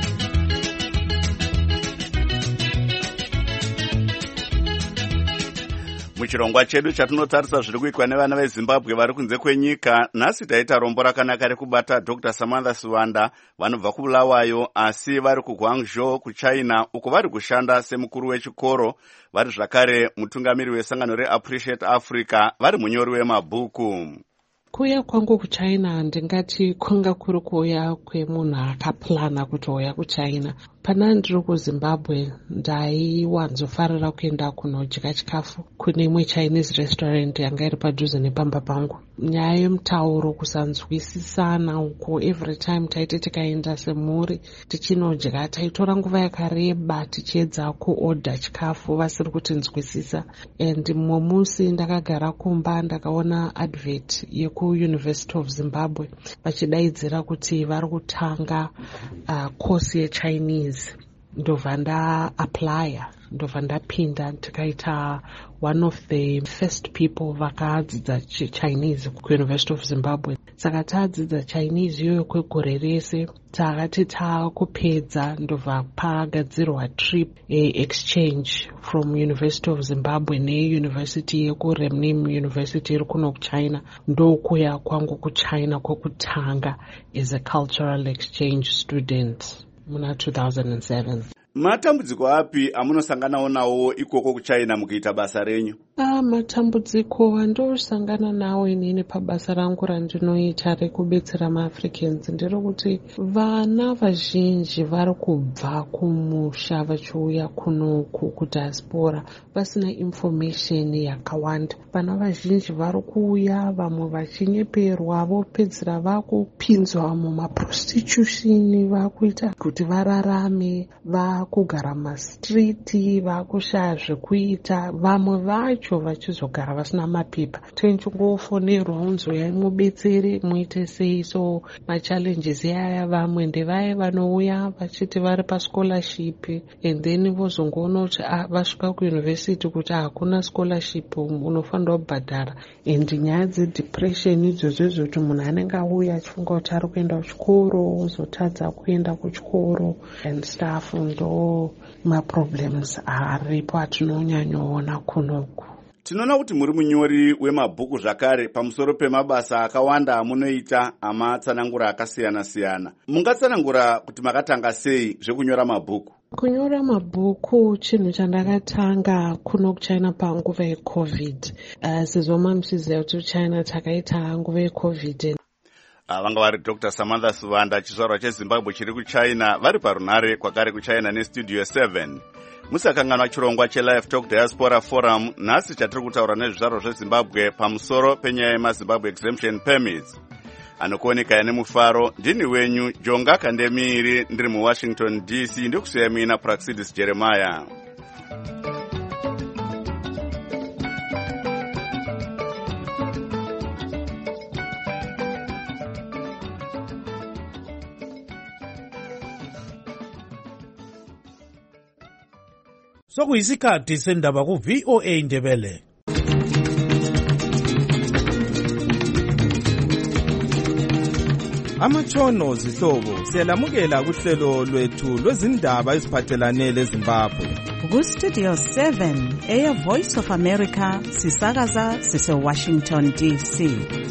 Muchirongwa chedu chatinotarisa zviri kuitwa nevana veZimbabwe vari kunze kwenyika, nhasi taita rombo rakanaka rekubata Doctor Samantha Siwanda vanobva kuBulawayo asi vari kuGuangzhou kuChina uko vari kushanda semukuru wechikoro, vari zvakare mutungamiri wesangano reAppreciate Africa, vari munyori wemabhuku. Kuuya kwangu kuChina ndingati kwanga kuri kuuya kwemunhu akaplana kutouya kuChina. Pana ndiri kuZimbabwe ndaiwanzofarira kuenda kunodya chikafu kune imwe Chinese restaurant yanga iri padhuze nepamba pangu. Nyaya yemutauro kusanzwisisana uko, every time taiti tikaenda semhuri tichinodya taitora nguva yakareba tichiedza kuorder chikafu vasiri kutinzwisisa. And mumwe musi ndakagara kumba ndakaona advert yekuUniversity of Zimbabwe vachidaidzira kuti vari kutanga uh, course yeChinese. Ndobva ndaaplya, ndobva ndapinda tikaita one of the first people vakadzidza Chinese kuUniversity of Zimbabwe. Saka tadzidza Chinese iyoyo kwegore rese, takati takupedza ndobva pagadzirwa trip exchange from University of Zimbabwe neUniversity yekuRemnim University iri kuno kuChina. Ndokuya kwangu kuChina kwekutanga as a cultural exchange student muna two thousand seven. Matambudziko api amunosanganawo nawo ikoko kuChina mukuita basa renyu? Ah, matambudziko andosangana nawo inini pabasa rangu randinoita rekubetsera maAfricans nderekuti vana vazhinji vari kubva kumusha vachiuya kunoku kudiaspora vasina information yakawanda. Vana vazhinji vari kuuya vamwe vachinyeperwa vopedzera vakupinzwa mumaprostitution, vakuita kuti vararame, vakugara mastriti, vakushaya zvekuita, vamwe vacho vachizogara vasina mapepa. Tonchingofonerwa unzoyai mubetsere muite sei. So machallenges yaya vamwe ndevaya vanouya vachiti vari pascholarship and then vozongoona kuti vasvika kuuniversity kuti hakuna scholarship unofanira kubhadhara, and nyaya dzedepression idzodzo kuti munhu anenge auya achifunga kuti ari kuenda kuchikoro ozotadza kuenda kuchikoro and stuff. Ndo maproblems aripo atinonyanyoona kunoku. Tinoona kuti muri munyori wemabhuku zvakare pamusoro pemabasa akawanda amunoita amatsanangura akasiyana-siyana. Mungatsanangura kuti makatanga sei zvekunyora mabhuku? Kunyora mabhuku chinhu chandakatanga kuno kuChina panguva yeCovid. Uh, sezoma muchiziva kuti kuChina takaita nguva yeCovid. Vanga vari Doctor Samantha Siwanda, chizvarwa cheZimbabwe chiri kuChina, vari parunare kwakare kuChina neStudio seven. Musakanganwa chirongwa cheLive Talk Diaspora Forum. Nhasi chatiri kutaura nezvizvarwa zveZimbabwe pamusoro penyaya yemaZimbabwe Exemption Permits. Anokuoneka nemufaro, ndini wenyu Jonga Kandemiri, ndiri muWashington D C, ndikusiyamina Praxidis Jeremiah. Sokuyisikhathi sendaba ku V O A Ndebele. Amatshono zihlobo siyalamukela kuhlelo lwethu lwezindaba eziphathelane leZimbabwe. Ku Studio seven eya Voice of America sisakaza sise Washington D C.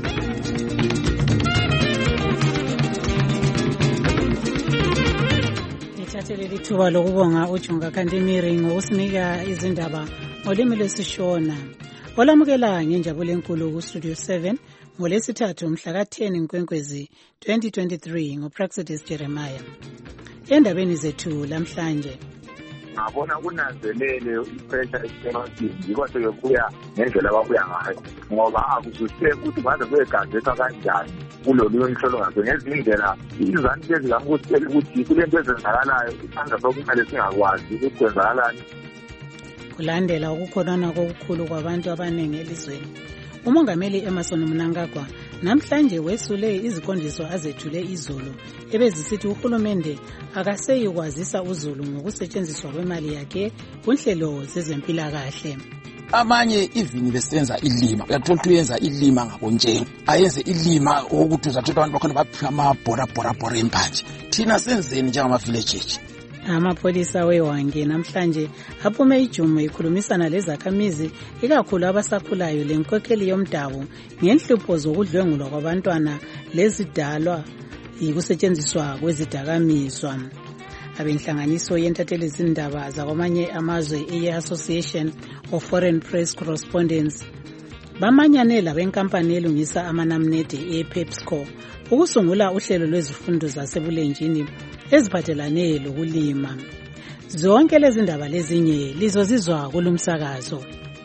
Ngithathelele ithuba lokubonga uJunga Kandemiri ngokusinika izindaba ngolimi lwesishona. Olamukela ngenjabulo enkulu ku Studio seven ngolesithathu mhla ka ten Nkwenkwezi twenty twenty-three ngoPraxidis Jeremiah. Endabeni zethu lamhlanje ngabona kunanzelele ipressure esematini yiko seyobuya ngendlela ababuya ngayo ngoba akususeke ukuthi baze kuyegazethwa kanjani kulolu mhlolongazo ngezindlela izanti ezikamukutshela ukuthi kulento ezenzakalayo isandla sokumele singakwazi ukuthi kwenzakalani. Kulandela ukukhonana kokukhulu kwabantu abaningi elizweni, umongameli Emmerson Mnangagwa namhlanje wesule iziqondiso azethule izolo ebezisithi uhulumende akaseyi kwazisa uzulu ngokusetshenziswa kwemali yakhe kunhlelo zezempilakahle. Amanye ivini besenza ilima, uyathola ukuthi uyenza ilima ngabonjeni, ayenze ilima ukuthi uzathola abantu bakhona baphiwa amabhora bhora bhora empanje. Thina senzeni njengama villages? Amapolisa wewange namhlanje aphume ijumo ikhulumisana lezakhamizi ikakhulu abasakhulayo lenkokheli yomdabu ngenhlupho zokudlwengulwa kwabantwana lezidalwa yikusetshenziswa kwezidakamizwa. Abenhlanganiso yentatheleli izindaba zakwamanye amazwe i-Association of Foreign Press Correspondents bamanyane labenkampani elungisa amanamnede ePepsiCo ukusungula uhlelo lwezifundo zasebulenjini eziphathelane lokulima. Zonke lezi ndaba lezinye lizozizwa kulumsakazo.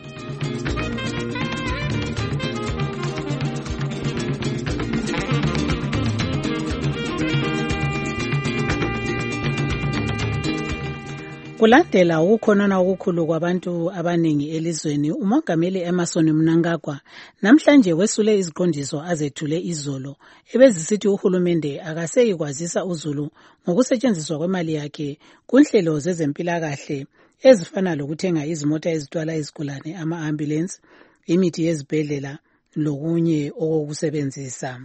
Kulandela ukukhonana okukhulu kwabantu abaningi elizweni, umongameli Emmerson Mnangagwa namhlanje wesule iziqondiso azethule izolo ebezisithi uhulumende akaseyi kwazisa uzulu ngokusetshenziswa kwemali yakhe kunhlelo zezempilakahle ezifana lokuthenga izimota ezithwala izigulane, ama-ambulance, imithi yezibhedlela lokunye okokusebenzisa.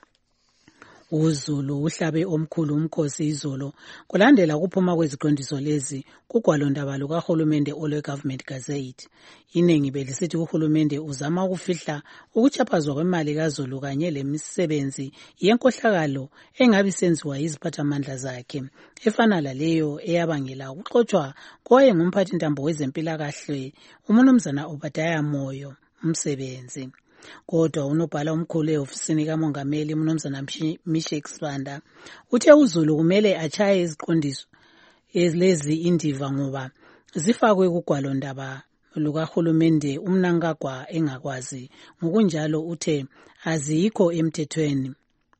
Uzulu uhlabe omkhulu umkhosi izolo kulandela ukuphuma kweziqondiso lezi kugwalondaba lukahulumende olwe Government Gazette. Inengi belisithi uhulumende uzama ukufihla ukuchaphazwa kwemali kaZulu kanye lemisebenzi yenkohlakalo engabi senziwa yiziphathamandla zakhe efana laleyo eyabangela ukuxotshwa kwaye ngumphathi ntambo wezempilakahle uMnumzana Obadiah Moyo umsebenzi. Kodwa unobhala omkhulu eofisini kamongameli uMnumzana Mishek Sibanda uthe uzulu kumele achaye iziqondiso lezi indiva ngoba zifakwe kugwalondaba lukahulumende uMnangagwa engakwazi, ngokunjalo uthe azikho emthethweni.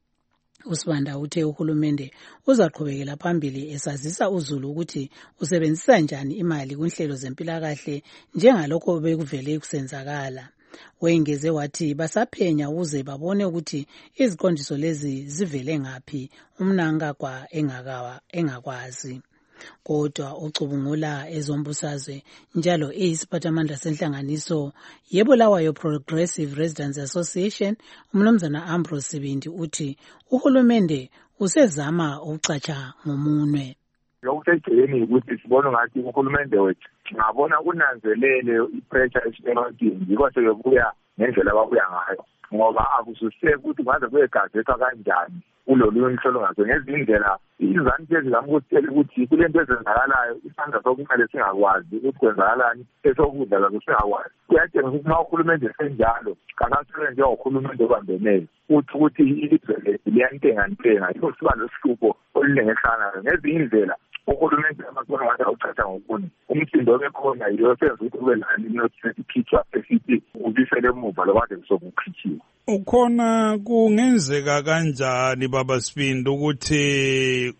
Usibanda uthe uhulumende uzaqhubekela phambili esazisa uzulu ukuthi usebenzisa njani imali kunhlelo zempilakahle njengalokho bekuvele kusenzakala. Wengeze wathi basaphenya ukuze babone ukuthi iziqondiso lezi zivele ngaphi uMnangagwa engakawa engakwazi. Kodwa ucubungula ezombusazwe njalo eyisiphathamandla senhlanganiso yeBulawayo Progressive Residents Association uMnumzana Ambrose Sibindi uthi uhulumende usezama ukucatsha ngomunwe. Lokusejeni ukuthi sibone ngathi uhulumende wethu ngabona kunanzelele ipressure esematini yiko seyobuya ngendlela ababuya ngayo ngoba akususeke ukuthi baze kuyegazethwa kanjani kulolu mhlolongazo ngezindlela izanti ezikamukutshela ukuthi kulento ezenzakalayo isandla sokumele singakwazi ukuthi kwenzakalani esokudla lazo singakwazi. Kuyatshengisa ukuthi uma uhulumende esenjalo kangasebenzi njengohulumende obambenele uthi ukuthi ilizwe lethu liyantengantenga yiko siba losihlupho olulengehlanayo ngezinye indlela. Uhulumende amakona ngathi awuchatha ngokuni umsindo obekhona yiyo senza ukuthi kube lani nokukhitshwa esithi ubisele emuva lokade kusokukhitshiwa. Ukhona kungenzeka kanjani baba Sibindi ukuthi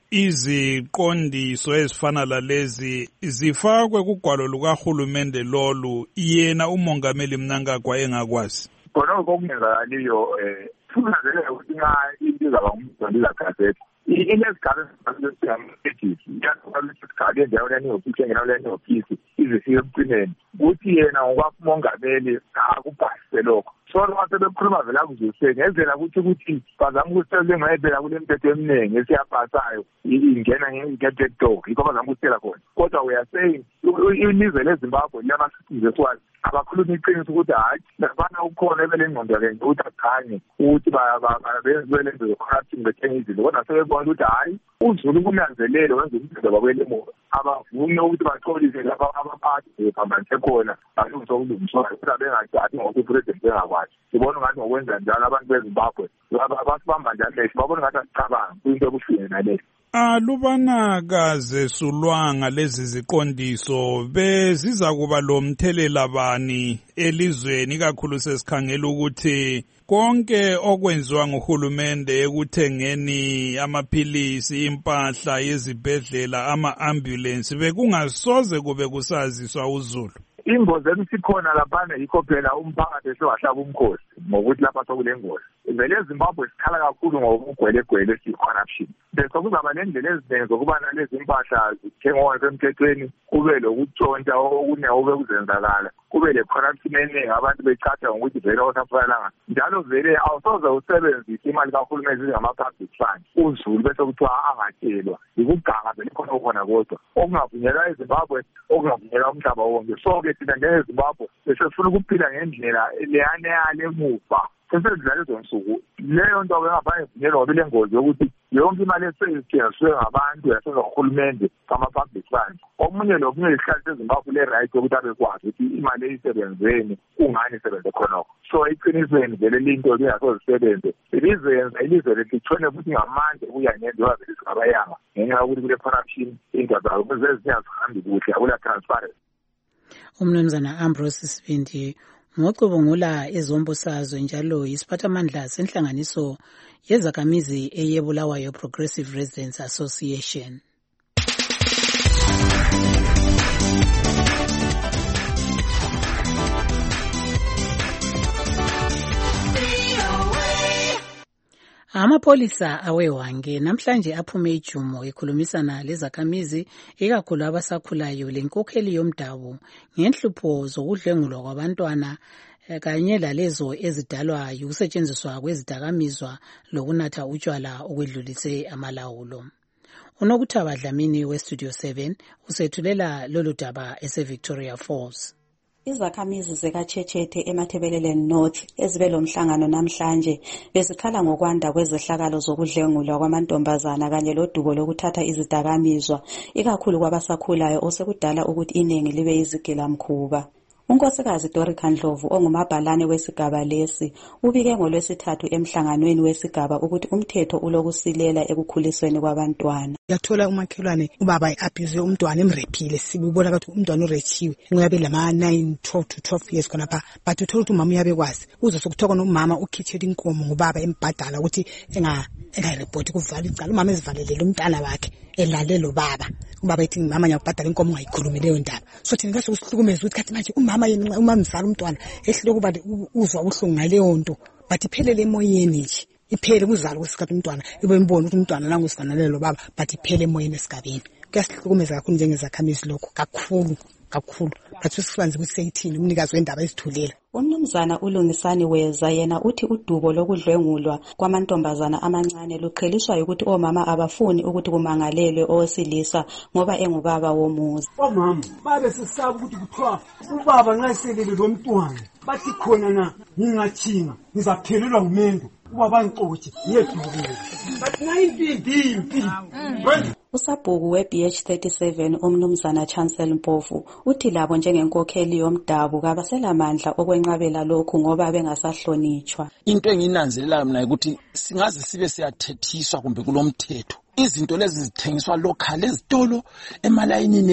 iziqondiso ezifana lalezi zifakwe kugwalo lukahulumende lolu yena umongameli Mnangagwa engakwazi? Khona okungenzakaliyo eh kunanzelele ukuthi nxa into izaba ngumdlalo Gazette inezigaba ezibalulekile iyakwazi ivele endawo lani ofisi engenawo lani ofisi izifike emcineni kuthi yena ngokwamongameli akubhasise lokho so noma sebekhuluma vele akuzwisise ngezela ukuthi ukuthi bazama ukusitshela ngayibela kule mithetho eminingi esiyabhasayo ingena nge-gate door yikho bazama ukusitshela khona kodwa we are saying ilizwe leZimbabwe liyama-systems esiwazi abakhuluma iqiniso ukuthi hayi labana ukhona ebele ingqondo yakhe ukuthi akhanye ukuthi benziwe le nto zocorruption bethenga izinto kodwa sebebona ukuthi hayi uZulu kunanzelele wenza umsebenzi bakwele emuva abavune ukuthi baxolise laba abaphathi bephambanise khona balungisa ukulungiswayo kodwa bengathathi ngokuthi upresident bengakwazi sibona ngathi ngokwenza njalo abantu beZimbabwe basibamba njalo leso babona ngathi asicabanga kuyinto ebuhlungu naleso. Alubana kaze sulwanga lezi ziqondiso beziza kuba lo mthelela bani elizweni kakhulu sesikhangela ukuthi konke okwenziwa nguhulumende ekuthengeni amaphilisi impahla yezibhedlela ama-ambulance bekungasoze kube kusaziswa uZulu. Ingozi emisikhona laphana yikho phela umphakathi esewahlaba umkhosi ngokuthi lapha sokule ngozi vele eZimbabwe sikhala kakhulu ngokugwelegwele si-corruption bese kuzaba nendlela eziningi zokuba nalezi impahla zithengwa emthethweni kube lokutshontsha okuneobe kuzenzakala kube le-corruption eningi abantu becatha ngokuthi vele osafanelanga njalo vele awusoze usebenzise imali kahulumeni zingama-public fund uZulu bese kuthiwa angatshelwa yikuganga vele khona okhona kodwa okungavunyelwa eZimbabwe okungavunyelwa umhlaba wonke so-ke thina njengeZimbabwe besefuna ukuphila ngendlela leyana yale emuva sesezidlala ezo nsuku leyo nto engaphandle ivunyelwa ngoba ile ngozi yokuthi yonke imali eseyithengiswe ngabantu yasezohulumende kama-public fund omunye nomunye isihlali seZimbabwe le-right yokuthi abekwazi ukuthi imali eyisebenzeni kungani isebenze khonokho so eqinisweni vele linto lingasozisebenze ilizenza ilizwe lethu lithone futhi ngamandla ukuya ngento yavele singabayanga ngenxa yokuthi kule corruption into zabo zezinyazihambi kuhle akula transparency. Umnumzana Ambrose Sibindi ngocubungula ezombusazwe njalo yisiphathamandla senhlanganiso yezakhamizi eyebulawayo Progressive Residents Association. Amapolisa awewange namhlanje aphume ijumo ekhulumisana lezakhamizi ikakhulu abasakhulayo lenkokheli yomdabu ngenhlupho zokudlengulwa kwabantwana kanye lalezo ezidalwa ukusetshenziswa kwezidakamizwa lokunatha utshwala okwedlulise amalawulo. Unokuthaba Dlamini weStudio seven usethulela lolu daba ese-Victoria Falls. Izakhamizi zekaChechete eMathebeleleni North ezibe lomhlangano namhlanje bezikhala ngokwanda kwezehlakalo zokudlengulwa kwamantombazana kanye lodubo lokuthatha izidakamizwa ikakhulu kwabasakhulayo osekudala ukuthi iningi libe izigilamkhuba. Unkosikazi Dorika Ndlovu ongumabhalane wesigaba lesi ubike ngolwesithathu emhlanganweni wesigaba ukuthi umthetho ulokusilela ekukhulisweni kwabantwana. Yathola umakhelwane ubaba eabuse umntwana emrephile sibubona ukuthi umntwana urechiwe ngoyabe lama nine twelve to twelve years khona pha but uthola ukuthi umama uyabekwazi uze sokuthoka nomama ukhithela inkomo ngobaba embhadala ukuthi enga engareport kuvala icala umama ezivalele umntana wakhe elale lo baba ubaba ethi mama nyabhadala inkomo ungayikhulumi leyo ndaba so thina ngase usihlukumeza ukuthi kathi manje umama yena uma mzala umntwana ehlile kuba uzwa ubuhlungu ngaleyo nto but iphelele emoyeni nje iphele kuzala kwesikhathi umntwana ibe imbona ukuthi umntwana nangu sifanele lo baba but iphele emoyeni esigabeni kuyasihlukumeza kakhulu njengezakhamizi lokho kakhulu kakhulu but sisifanele ukuthi seyithini umnikazi wendaba ezithulela. Umnumzana uLungisani Weza yena uthi udubo lokudlwengulwa kwamantombazana amancane luqheliswa ukuthi omama abafuni ukuthi kumangalelwe owesilisa ngoba engubaba womuzi. Omama babe sesaba ukuthi kuthiwa ubaba nxa eselele lo mntwana bathi khona na ngingachinga ngizaphelelwa ngumendo ubaba ngixotshe yedubule but nayinti impi. Usabhuku we-B H thirty-seven umnumzana Chancellor Mpofu uthi labo njengenkokheli yomdabu kabaselamandla okwenqabela lokhu ngoba bengasahlonitshwa. Into enginanzelela mina ukuthi singaze sibe siyathethiswa kumbe kulomthetho izinto lezi zithengiswa local ezitolo emalayini nethu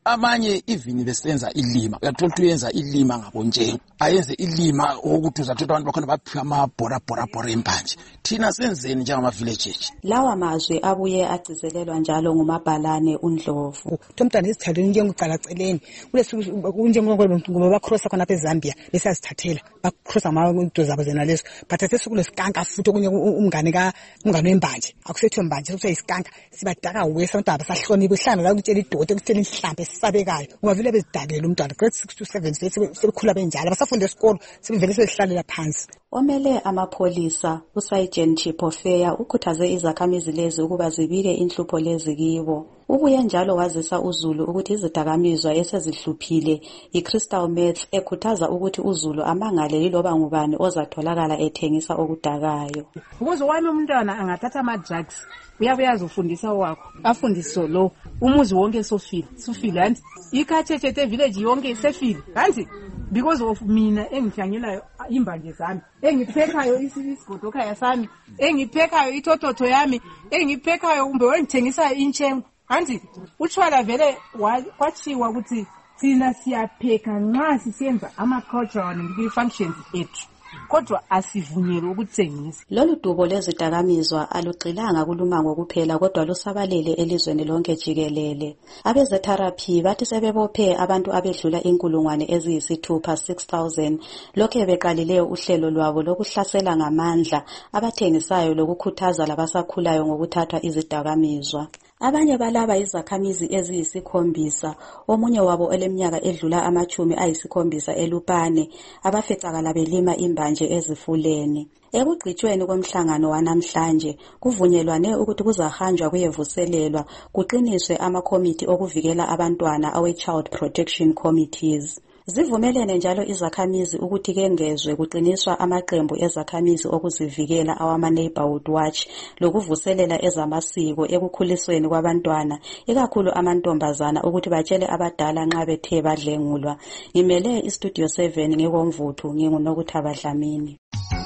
Amanye even besenza ilima, uyathola ukuthi uyenza ilima ngabonjengo, ayenze ilima ukuthi uzathola abantu bakhona baphiwa amabhora bhora bhora empanje. Thina senzeni njengama villages? Lawa mazwi abuye agcizelelwa njalo ngumabhalane uNdlovu. Umntwana isithatheni njengokuqala celeni kulesuku kunjengoba bacrossa khona lapha eZambia bese asithathela bacrossa amazinto zabo zena leso bathathe sukule sikanka futhi okunye umngane ka umngane wembanje akusethiwe mbanje sokuthi isikanka sibadaka wesa abantu abasahlonipha ihlanga la ukutshela idoda ukutshela ihlambe sisabekayo ungavile bezidakela umntwana grade six to seven sebekhula benjalo abasafunde esikolo sebevele sebehlalela phansi. Omele amapholisa uSergeant Chipofeya ukhuthaze izakhamizi lezi ukuba zibike inhlupho lezi kibo. Ubuye njalo wazisa uZulu ukuthi izidakamizwa esezihluphile iCrystal Meth ekhuthaza ukuthi uZulu amangale loba ngubani ozatholakala ethengisa okudakayo. Ukuze wami umntwana angathatha ama drugs uyabuyaza ufundisa wakho afundise lo umuzi wonke sofile sofile and ikhathethete village yonke sefile kanti because of mina engihlangelayo imbanje zami engiphekayo isigodo khaya sami engiphekayo ithototho yami engiphekayo kumbe wengithengisa inchengu kanti utshwala vele kwachiwa ukuthi thina siyapheka nxa sisenza ama cultural and functions ethu kodwa asivunyelwe ukuthengisa. Lolu dubo lezidakamizwa alugxilanga kulumango kuphela kodwa lusabalele elizweni lonke jikelele. Abeze-therapy bathi sebebophe abantu abedlula inkulungwane eziyisithupha six thousand lokhe beqalileyo uhlelo lwabo lokuhlasela ngamandla abathengisayo lokukhuthaza labasakhulayo ngokuthatha izidakamizwa. Abanye balaba izakhamizi eziyisikhombisa, omunye wabo oleminyaka edlula amachumi ayisikhombisa eLupane, abafecakala belima imbanje ezifuleni. Ekugcitshweni komhlangano wanamhlanje kuvunyelwane ukuthi kuzahanjwa kuyevuselelwa kuqiniswe amakomiti okuvikela abantwana awe Child Protection Committees. Zivumelene njalo izakhamizi ukuthi kengezwe kuqiniswa amaqembu ezakhamizi okuzivikela awama Neighborhood Watch lokuvuselela ezamasiko ekukhulisweni kwabantwana ikakhulu amantombazana ukuthi batshele abadala nxa bethe badlengulwa. Ngimele iStudio seven ngikomvuthu nginguNokuthaba Dlamini.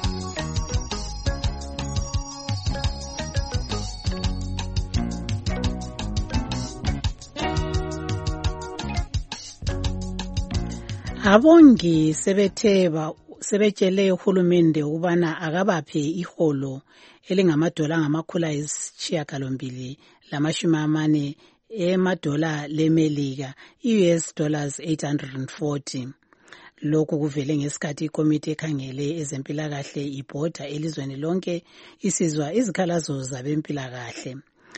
Abongi sebetheba sebetshele uhulumende ukubana akabaphe iholo elingamadola ngamakhulu ayisishiyagalombili lamashumi amane emadola leMelika U S dollars eight hundred forty. Lokhu kuvele ngesikhathi ikomiti ekhangele ezempilakahle ibhoda elizweni lonke isizwa izikhalazo zabempilakahle.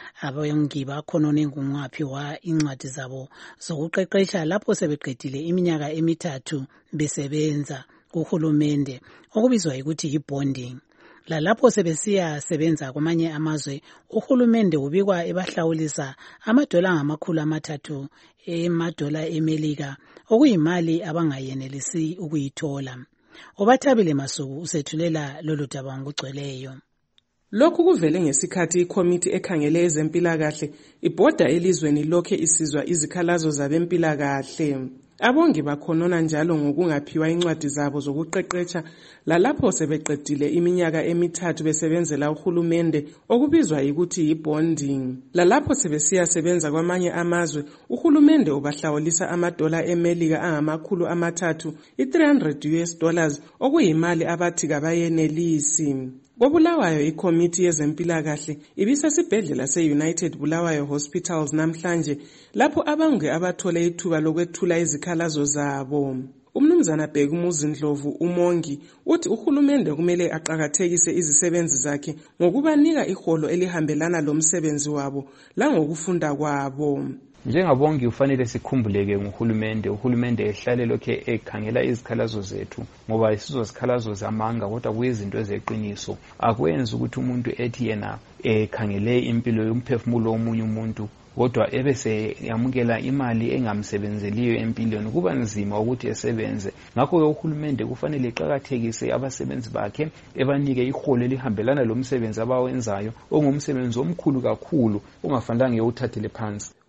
Abongi bakhonone ngungaphiwa incwadi zabo zokuqeqesha lapho sebeqedile iminyaka emithathu besebenza kuhulumende okubizwa ukuthi yibonding. Lalapho sebesiya sebenza kwamanye amazwe uhulumende ubikwa ebahlawulisa amadola ngamakhulu amathathu emadola eMelika okuyimali abangayenelisi ukuyithola. Obathabile Masuku usethulela lolu daba ngokugcweleyo. Lokhu kuvele ngesikhathi ikomiti ekhangele ezempilakahle ibhoda elizweni lokhe isizwa izikhalazo zabempilakahle. Abongi bakhonona njalo ngokungaphiwa incwadi zabo zokuqeqesha lalapho sebeqedile iminyaka emithathu besebenzela uhulumende okubizwa ukuthi yibonding. Lalapho sebesiya sebenza kwamanye amazwe uhulumende ubahlawulisa amadola eMelika angamakhulu amathathu i-three hundred U S dollars okuyimali abathi kabayenelisi. Kobulawayo ikomiti yezempilakahle ibisesibhedlela se-United Bulawayo Hospitals namhlanje lapho abangu abathole ithuba lokwethula izikhalazo zabo. Umnumzana Bheki Muzindlovu umongi uthi uhulumende kumele aqhakathekise izisebenzi zakhe ngokubanika iholo elihambelana lomsebenzi wabo langokufunda kwabo. Njengabongi ufanele sikhumbuleke nguhulumende uhulumende ehlale lokhe ekhangela izikhalazo zethu ngoba isizo zikhalazo zamanga kodwa kuyizinto ezeqiniso akwenzi ukuthi umuntu ethi yena ekhangele impilo yomphefumulo womunye umuntu kodwa ebese yamukela imali engamsebenzeliyo empilweni kuba nzima ukuthi esebenze. Ngakho ke uhulumende kufanele eqhakathekise abasebenzi bakhe ebanike iholo elihambelana lomsebenzi abawenzayo ongumsebenzi omkhulu kakhulu ongafanele uthathele phansi.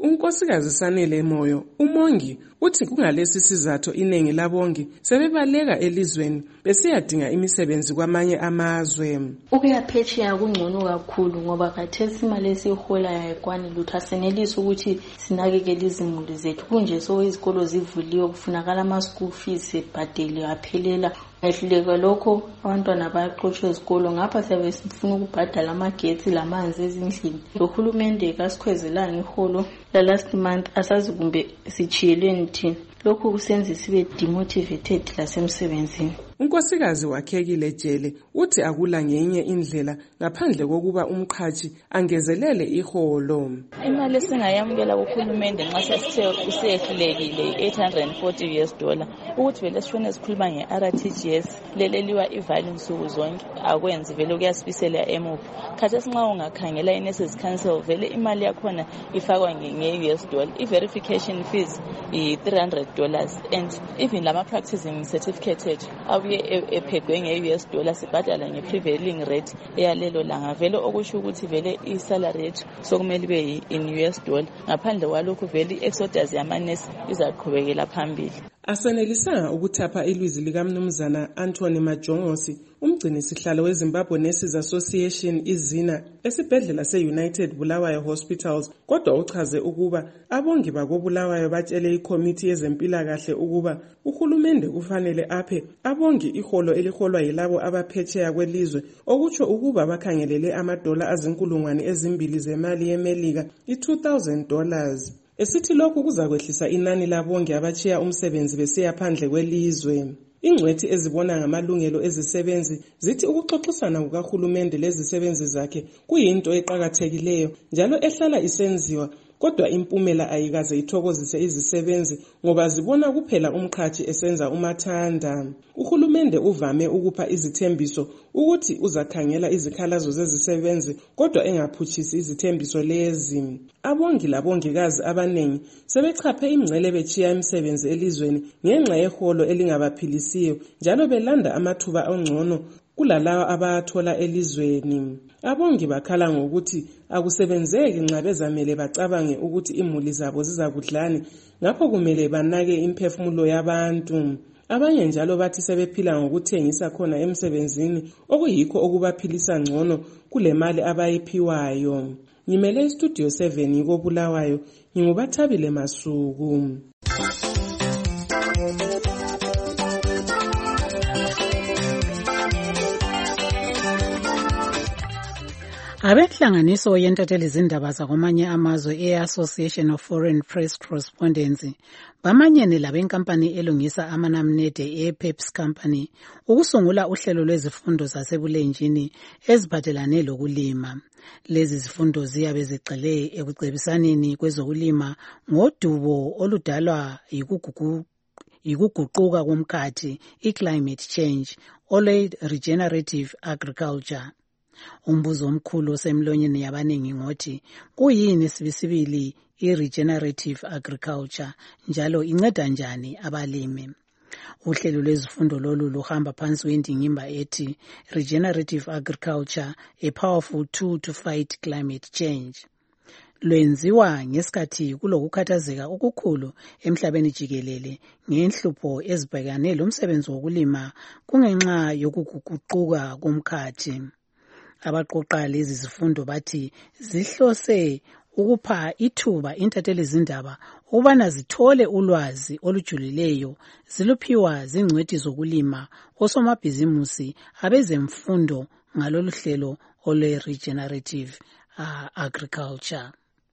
unkosikazi Sanele Moyo, umongi, uthi kungalesi sizathu iningi labongi sebebaleka elizweni besiyadinga imisebenzi kwamanye amazwe. Ukuya phetsheya kungcono kakhulu ngoba khathesi imali esiholayo ayikwani lutho, asenelisi ukuthi sinakekele izimuli zethu. Kunje so izikolo zivuliwe kufunakala ama school fees ebhadele aphelela. Ehluleka lokho abantwana bayaxoshwa ezikolo, ngapha siyabe sifuna ukubhadala amagetsi lamanzi ezindlini. Uhulumende kasikhwezelanga iholo la last month asazi kumbe sichiyelweni thina. Lokho kusenza sibe demotivated lasemsebenzini. Unkosikazi wakhekile Jele uthi akula ngenye indlela ngaphandle kokuba umqhathi angezelele iholo. Imali singayamukela kuhulumende nxa sesithe usehlulekile eight hundred forty U S dollar ukuthi vele sishone sikhuluma nge-R T G S leleliwa ivali nsuku zonke akwenzi vele kuyasibisela emuva. Khathesi nxa ungakhangela i-nurses council vele imali yakhona ifakwa nge-U S dollar. I-verification fees i-three hundred dollars and even lama practicing certificate ethu abuye ephegwe nge-U S dollar sibhadala nge-prevailing rate eyalelo langa vele okusho ukuthi vele i-salary yethu sokumele ibe in U S dollar. Ngaphandle kwalokho vele i-exodus yamanesi izaqhubekela phambili. Asenelisanga ukuthapha ilwizi likamnumzana Anthony Majongosi, umgcini sihlalo weZimbabwe Nurses Association izina esibhedlela se-United Bulawayo Hospitals, kodwa uchaze ukuba abongi bakobulawayo batshele ikomiti yezempilakahle ukuba uhulumende kufanele aphe abongi iholo eliholwa yilabo abaphetsheya kwelizwe, okutsho ukuba bakhangelele amadola azinkulungwane ezimbili zemali yemelika i-two thousand dollars. Esithi lokhu kuzakwehlisa inani labongi abatshiya umsebenzi besiya phandle kwelizwe. Ingcwethi ezibona ngamalungelo ezisebenzi zithi ukuxoxisana kukahulumende lezisebenzi zakhe kuyinto eqhakathekileyo njalo ehlala isenziwa, kodwa impumela ayikaze ithokozise izisebenzi ngoba zibona kuphela umqhathi esenza umathanda. Uhulumende uvame ukupha izithembiso ukuthi uzakhangela izikhalazo zezisebenzi kodwa engaphutshisi izithembiso lezi. Abongi labongikazi abanengi sebechaphe imngcele bechiya imisebenzi elizweni ngenxa yeholo elingabaphilisiyo njalo belanda amathuba ongcono kulalawa abathola elizweni. Abongi bakhala ngokuthi akusebenzeki nxa bezamele bacabange ukuthi imuli zabo zizakudlani, ngapho kumele banake imphefumulo yabantu. Abanye njalo bathi sebephila ngokuthengisa khona emsebenzini okuyikho okubaphilisa ngcono kule mali abayiphiwayo. Ngimele istudio seven yiko Bulawayo, ngingubathabile Masuku. Abenhlanganiso yentatheli izindaba zakwamanye amazwe e-Association of Foreign Press Correspondents bamanyene labenkampani elungisa amanamnede e-Peps Company ukusungula uhlelo lwezifundo zasebulenjini eziphathelane lokulima. Lezi zifundo ziyabe zigxile ekucebisaneni kwezokulima ngodubo oludalwa yikuguquka komkhathi, i-climate change, ole regenerative agriculture. Umbuzo omkhulu osemlonyeni yabaningi ngothi kuyini sibisibili i-regenerative agriculture njalo inceda njani abalimi. Uhlelo lwezifundo lolu luhamba phansi kwendingimba ethi Regenerative Agriculture, a powerful tool to fight climate change. Lwenziwa ngesikhathi kulokukhathazeka okukhulu emhlabeni jikelele ngenhlupho ezibhekane lomsebenzi wokulima kungenxa yokuguquka komkhathi. Abaqoqa lezi zifundo bathi zihlose ukupha ithuba intatheli izindaba ukubana zithole ulwazi olujulileyo ziluphiwa zingcwethi zokulima osomabhizimusi abezemfundo ngalolu hlelo ole regenerative uh, agriculture.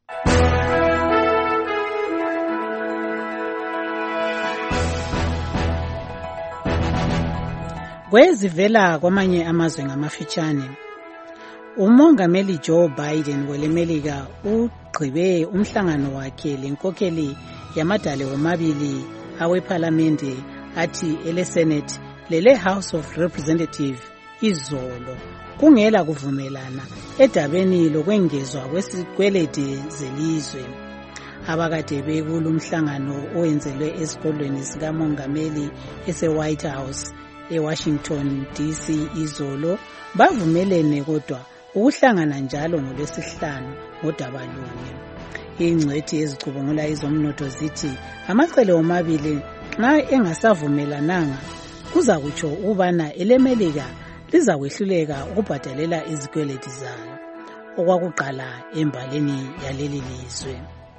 Kwezivela kwamanye amazwe ngamafitshane, umongameli Joe Biden welemelika ugqibe umhlangano wakhe lenkokheli yamadale womabili awephalamende athi ele Senate lele House of Representatives izolo kungela kuvumelana edabeni lokwengezwa kwesikwelede zelizwe. Abakade bekulu umhlangano owenzelwe esikolweni sikamongameli ese White House eWashington D C izolo bavumelene kodwa ukuhlangana njalo ngolwesihlanu ngodaba lunye. ingcwethi ezicubungula izomnotho zithi amacele omabili nxa engasavumelananga kuza kutsho ukubana elemelika liza kwehluleka ukubhadalela izikweleti zayo okwakuqala embaleni yaleli lizwe.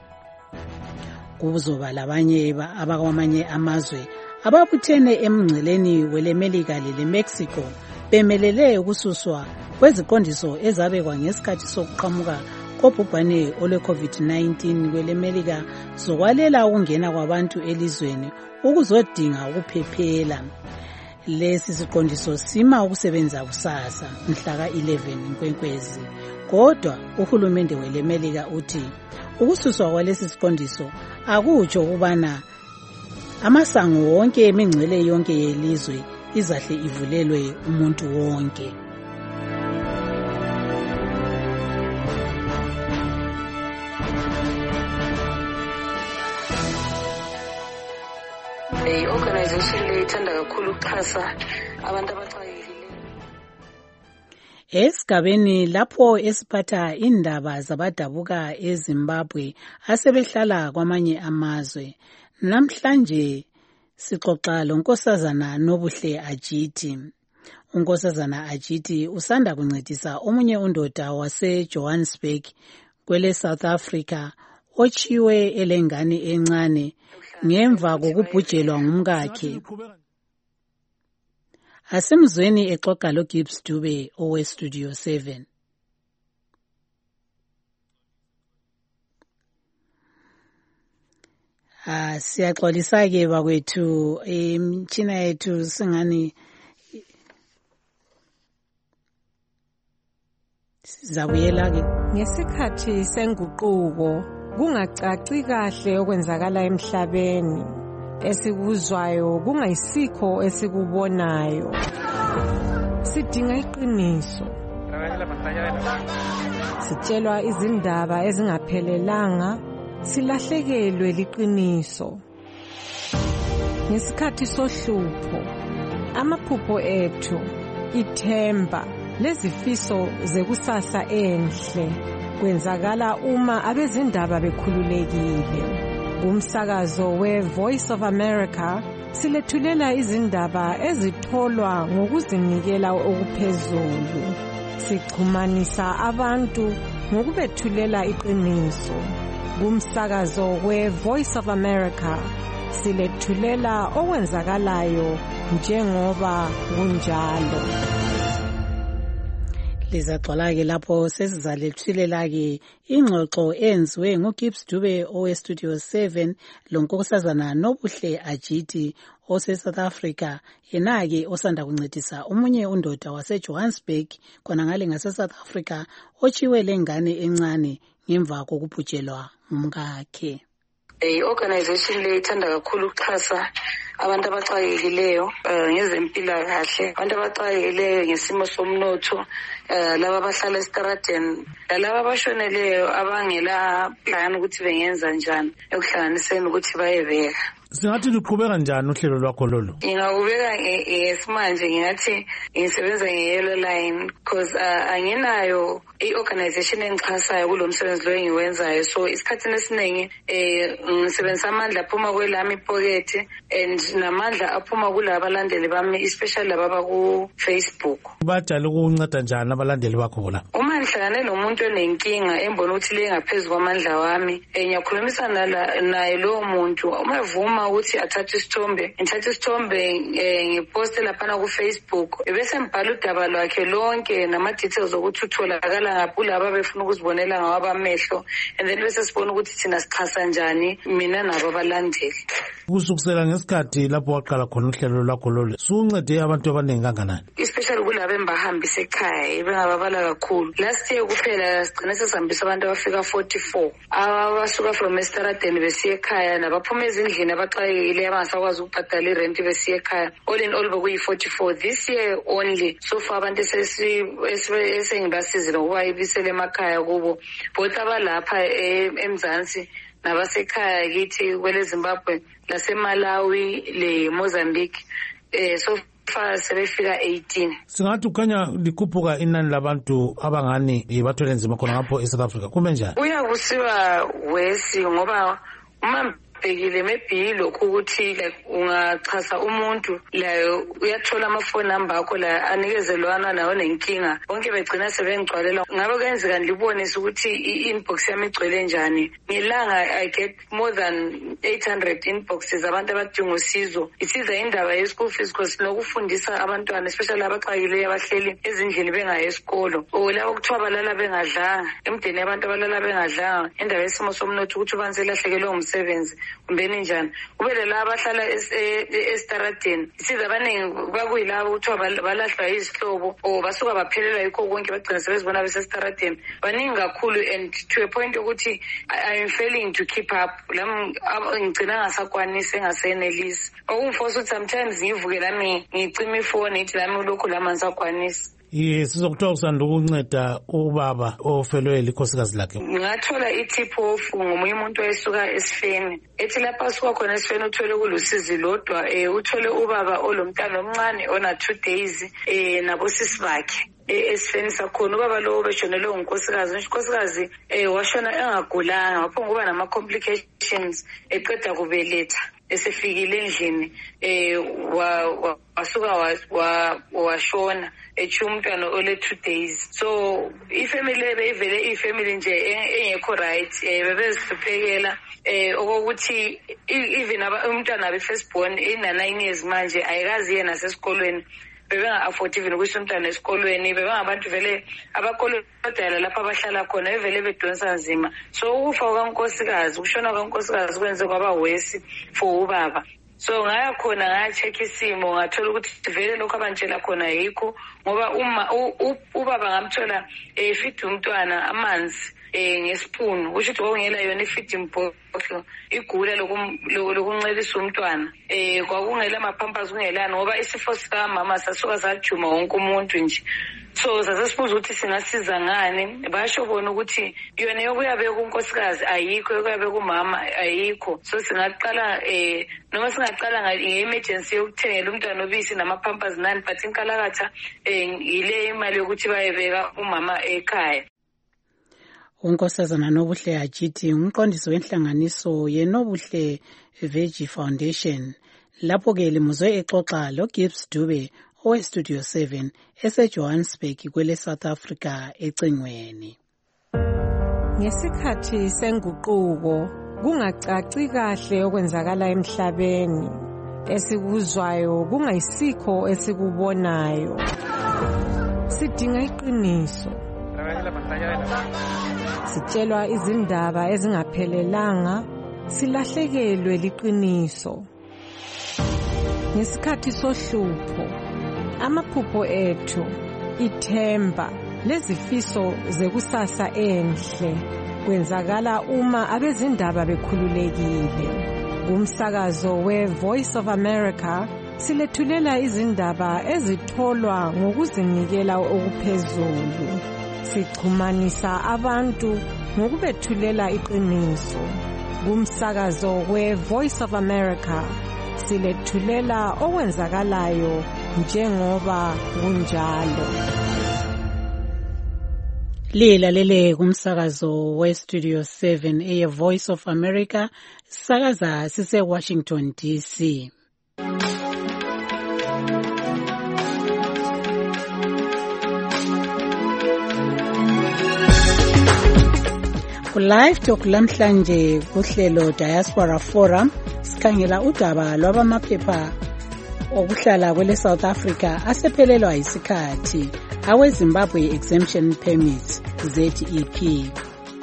Kuzoba labanye abakwamanye amazwe ababuthene emngceleni welemelika lelemexico bemelele ukususwa kweziqondiso ezabekwa ngesikhathi sokuqhamuka kobhubhane olwe-covid nineteen kwelemelika zokwalela ukungena kwabantu elizweni ukuzodinga ukuphephela. Lesi siqondiso sima ukusebenza kusasa mhla ka-eleven Nkwenkwezi, kodwa uhulumende welemelika uthi ukususwa kwalesi siqondiso akutsho ukubana amasango wonke emingcwele yonke yelizwe izahle ivulelwe umuntu wonke. I-organization le ithanda kakhulu ukuxhasa abantu abaxakekile. Esigabeni lapho esiphatha indaba zabadabuka eZimbabwe asebehlala kwamanye amazwe, namhlanje sixoxa lonkosazana Nobuhle Ajiti. Unkosazana Ajiti usanda kuncedisa omunye undoda wase-Johannesburg kwele South Africa ochiwe elengane encane ngemva kokubhujelwa ngumkakhe. Asemzweni exoxa lo Gibbs Dube owe Studio seven. Ah, siyaxolisa ke bakwethu imtshina yethu singani sizabuyela ke ngesikhathi senguquko kungacaci kahle okwenzakala emhlabeni, esikuzwayo kungayisikho esikubonayo. Sidinga iqiniso, sitshelwa izindaba ezingaphelelanga, silahlekelwe liqiniso. Ngesikhathi sohlupho, amaphupho ethu, ithemba lezifiso zekusasa enhle kwenzakala uma abezindaba bekhululekile. Umsakazo we-Voice of America silethulela izindaba ezitholwa ngokuzinikela okuphezulu. Sichumanisa abantu ngokubethulela iqiniso. Umsakazo we-Voice of America silethulela okwenzakalayo njengoba kunjalo. Lizaxola ke lapho sesizalethulela ke ingxoxo enziwe nguGibbs Dube owe Studio seven lonkosazana Nobuhle Ajiti ose South Africa, yena ke osanda kuncedisa omunye undoda wase Johannesburg khona ngale ngase South Africa ochiwe lengane encane ngemva kokubhujelwa ngumkakhe. I-organization le ithanda kakhulu ukuxhasa abantu abaxakekileyo ngezempilakahle, abantu abaxakekileyo ngesimo somnotho, laba abahlala esitaradeni, lalaba abashoneleyo abangela plan ukuthi bengenza njani ekuhlanganiseni ukuthi bayebeka. Singathi liqhubeka njani uhlelo lwakho lolu? Ngingakubeka ngesimanje ngingathi ngisebenza nge-yellow line because uh, anginayo i-organization engixhasayo kulo msebenzi lo engiwenzayo, so isikhathini esiningi eh ngisebenzisa amandla aphuma kwelami ipocket and namandla aphuma kulabo abalandeli bami, especially laba baku-Facebook. Bajale ukunceda njani abalandeli bakho la? Uma ngihlangane nomuntu onenkinga embona ukuthi le ngaphezulu kwamandla wami, ngiyakhulumisana naye lowo muntu. Uma evuma ukuthi athathe isithombe, ngithathe isithombe ngiposte lapha ku Facebook, bese ngibhala udaba lwakhe lonke nama details ukuthi utholakala ngaphi laba befuna ukuzibonela ngawabamehlo, and then bese sibona ukuthi thina sichasa njani mina nabo abalandeli. Kusukusela ngesikhathi lapho waqala khona uhlelo lwakho lolu, suncede abantu abaningi kanganani? Especially kulabo embahambisa ekhaya bengababala kakhulu. Last year kuphela sigcina sesihambisa abantu abafika forty-four abasuka from estaradeni besiya ekhaya nabaphuma ezindlini abaxakekile abangasakwazi ukubhadala irent besiya ekhaya. All in all bekuyi forty-four this year only. So far abantu esengibasizile ngoba ibisele emakhaya kubo both abalapha eMzansi nabasekhaya kithi kwele Zimbabwe, laseMalawi le Mozambique. Eh so sofa sebefika eighteen. Singathi ukhanya likhuphuka inani labantu abangani bathwele nzima khona ngapho eSouth Africa kume njani? Uyakusiba wesi ngoba uma bekile maybe lokho ukuthi like ungachasa umuntu la uyathola amafoni number akho la anikezelwana nawo nenkinga bonke begcina sebengcwalela ngabe kuyenzeka ngibonise ukuthi i-inbox yami igcwele njani ngelanga I get more than eight hundred inboxes abantu abadinga usizo isiza indaba ye-school fees because nokufundisa abantwana especially abaxakileyo abahleli ezindlini bengayi esikolo o labo kuthiwa balala bengadlanga emdeni yabantu abalala bengadlanga indaba yesimo somnotho ukuthi ubanze lahlekelwe umsebenzi umbeni njani ubele la abahlala estaradeni isiza abaningi bakuyilabo uthiwa balahlwa izihlobo o basuka baphelela yikho konke bagcina sebezibona besestaradeni baningi kakhulu and to a point ukuthi I am failing to keep up lami ngigcina ngasakwanisi engasenelisi okumforce ukuthi sometimes ngivuke lami ngicima ifoni ithi lami lokho lami ngisakwanisi. Yes, sizokuthola kusanda ukunceda ubaba ofelwe likhosikazi lakhe. Ngathola itip off ngomunye umuntu oyesuka esifeni. Ethi lapha asuka khona esifeni uthole kulusizi lodwa eh uthole ubaba olomntana omncane ona two days eh nabo sisi bakhe. Esifeni sakhona ubaba lo beshonelwe ngunkosikazi unkosikazi eh washona engagulanga waphonga kuba nama complications eqeda kubeletha. Esefikile endlini eh wasuka washona ethi umntwana ole two days so ifamily beyivele ifamily nje engekho right bebezihluphekela eh okokuthi even umntwana abe first born ina nine years manje ayikazi yena sesikolweni bebenga afford even ukuthi umntwana esikolweni bebengabantu vele abakolodala lapha abahlala khona evele bedonsa nzima so ukufa kwankosikazi ukushona kwankosikazi kwenze kwaba wesi for ubaba so ngaya khona ngaya check isimo ngathola ukuthi vele lokho abantshela khona yikho ngoba uma ubaba ngamthola efeed umntwana amanzi eh ngespoon ukuthi kwakungela yona ifeeding bottle igula lokuncelisa umntwana eh kwakungela amapampers kungelani ngoba isifo sika mama sasuka sajuma wonke umuntu nje so sasesibuza ukuthi singasiza ngani basho bona ukuthi yona yokuyabeka unkosikazi ayikho yokuyabeka umama ayikho so singaqala eh noma singaqala nge-emergency yokuthengela umntwana obisi namapampers nani but inkalakatha eh ile imali yokuthi bayebeka umama ekhaya. Unkosazana Nobuhle Ajiti umqondisi wenhlanganiso yeNobuhle Veggie Foundation lapho ke limuzwe exoxa lo Gibbs Dube owe Studio seven ese Johannesburg kwele South Africa ecingweni. Ngesikhathi senguquko kungacaci kahle okwenzakala emhlabeni esikuzwayo kungayisikho esikubonayo sidinga iqiniso sitshelwa izindaba ezingaphelelanga silahlekelwe liqiniso ngesikhathi sohlupho amaphupho ethu ithemba lezifiso zekusasa enhle kwenzakala uma abezindaba bekhululekile kumsakazo we Voice of America silethulela izindaba ezitholwa ngokuzinikela okuphezulu sichumanisa abantu ngokubethulela iqiniso kumsakazo we Voice of America silethulela okwenzakalayo njengoba kunjalo. Lilalele kumsakazo we Studio seven eye Voice of America sakaza sise Washington D C. Live Talk lamhlanje kuhlelo Diaspora Forum sikhangela udaba lwabamaphepha okuhlala kwele South Africa asephelelwa isikhathi awe Zimbabwe Exemption Permit Z E P.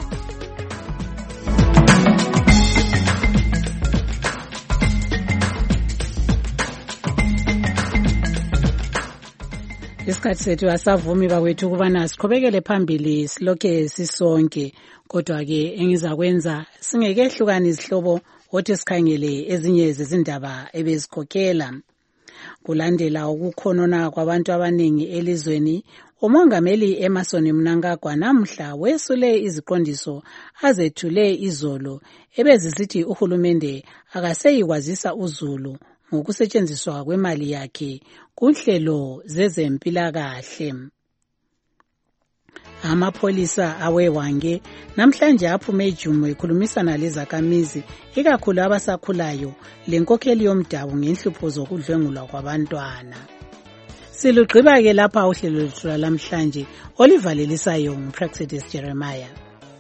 Isikhathi sethu asavumi bakwethu kubana siqhubekele phambili silokhe sisonke kodwa ke engizakwenza singekehlukana izihlobo othi sikhangele ezinye zezindaba ebezikhokhela kulandela ukukhonona kwabantu abaningi elizweni. Umongameli Emmerson Mnangagwa namhla wesule iziqondiso azethule izolo ebezisithi uhulumende akaseyikwazisa uZulu ngokusetshenziswa kwemali yakhe kunhlelo zezempilakahle. Amapholisa aweWange namhlanje aphume eJumo ekhulumisana lezakhamizi ikakhulu abasakhulayo lenkokheli yomdabu ngenhlupho zokudlwengulwa kwabantwana. Silugqiba ke lapha uhlelo lwethu lamhlanje olivalelisayo nguPraxedis Jeremiah.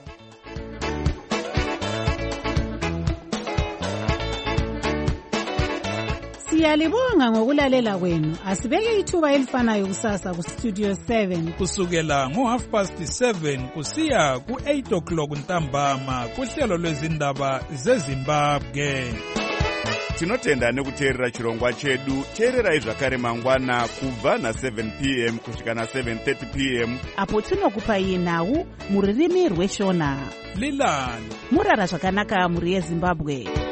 Siyalibonga ngokulalela kwenu. Asibeke ithuba elifanayo kusasa ku Studio seven kusukela ngo half past seven kusiya ku eight o'clock ntambama kuhlelo lwezindaba zeZimbabwe. Tinotenda nekuteerera chirongwa chedu. Teererai zvakare mangwana kubva na seven p m kusvika na seven thirty p m apo tinokupai nhau muririmi rweshona. Lilani murara zvakanaka muri yeZimbabwe.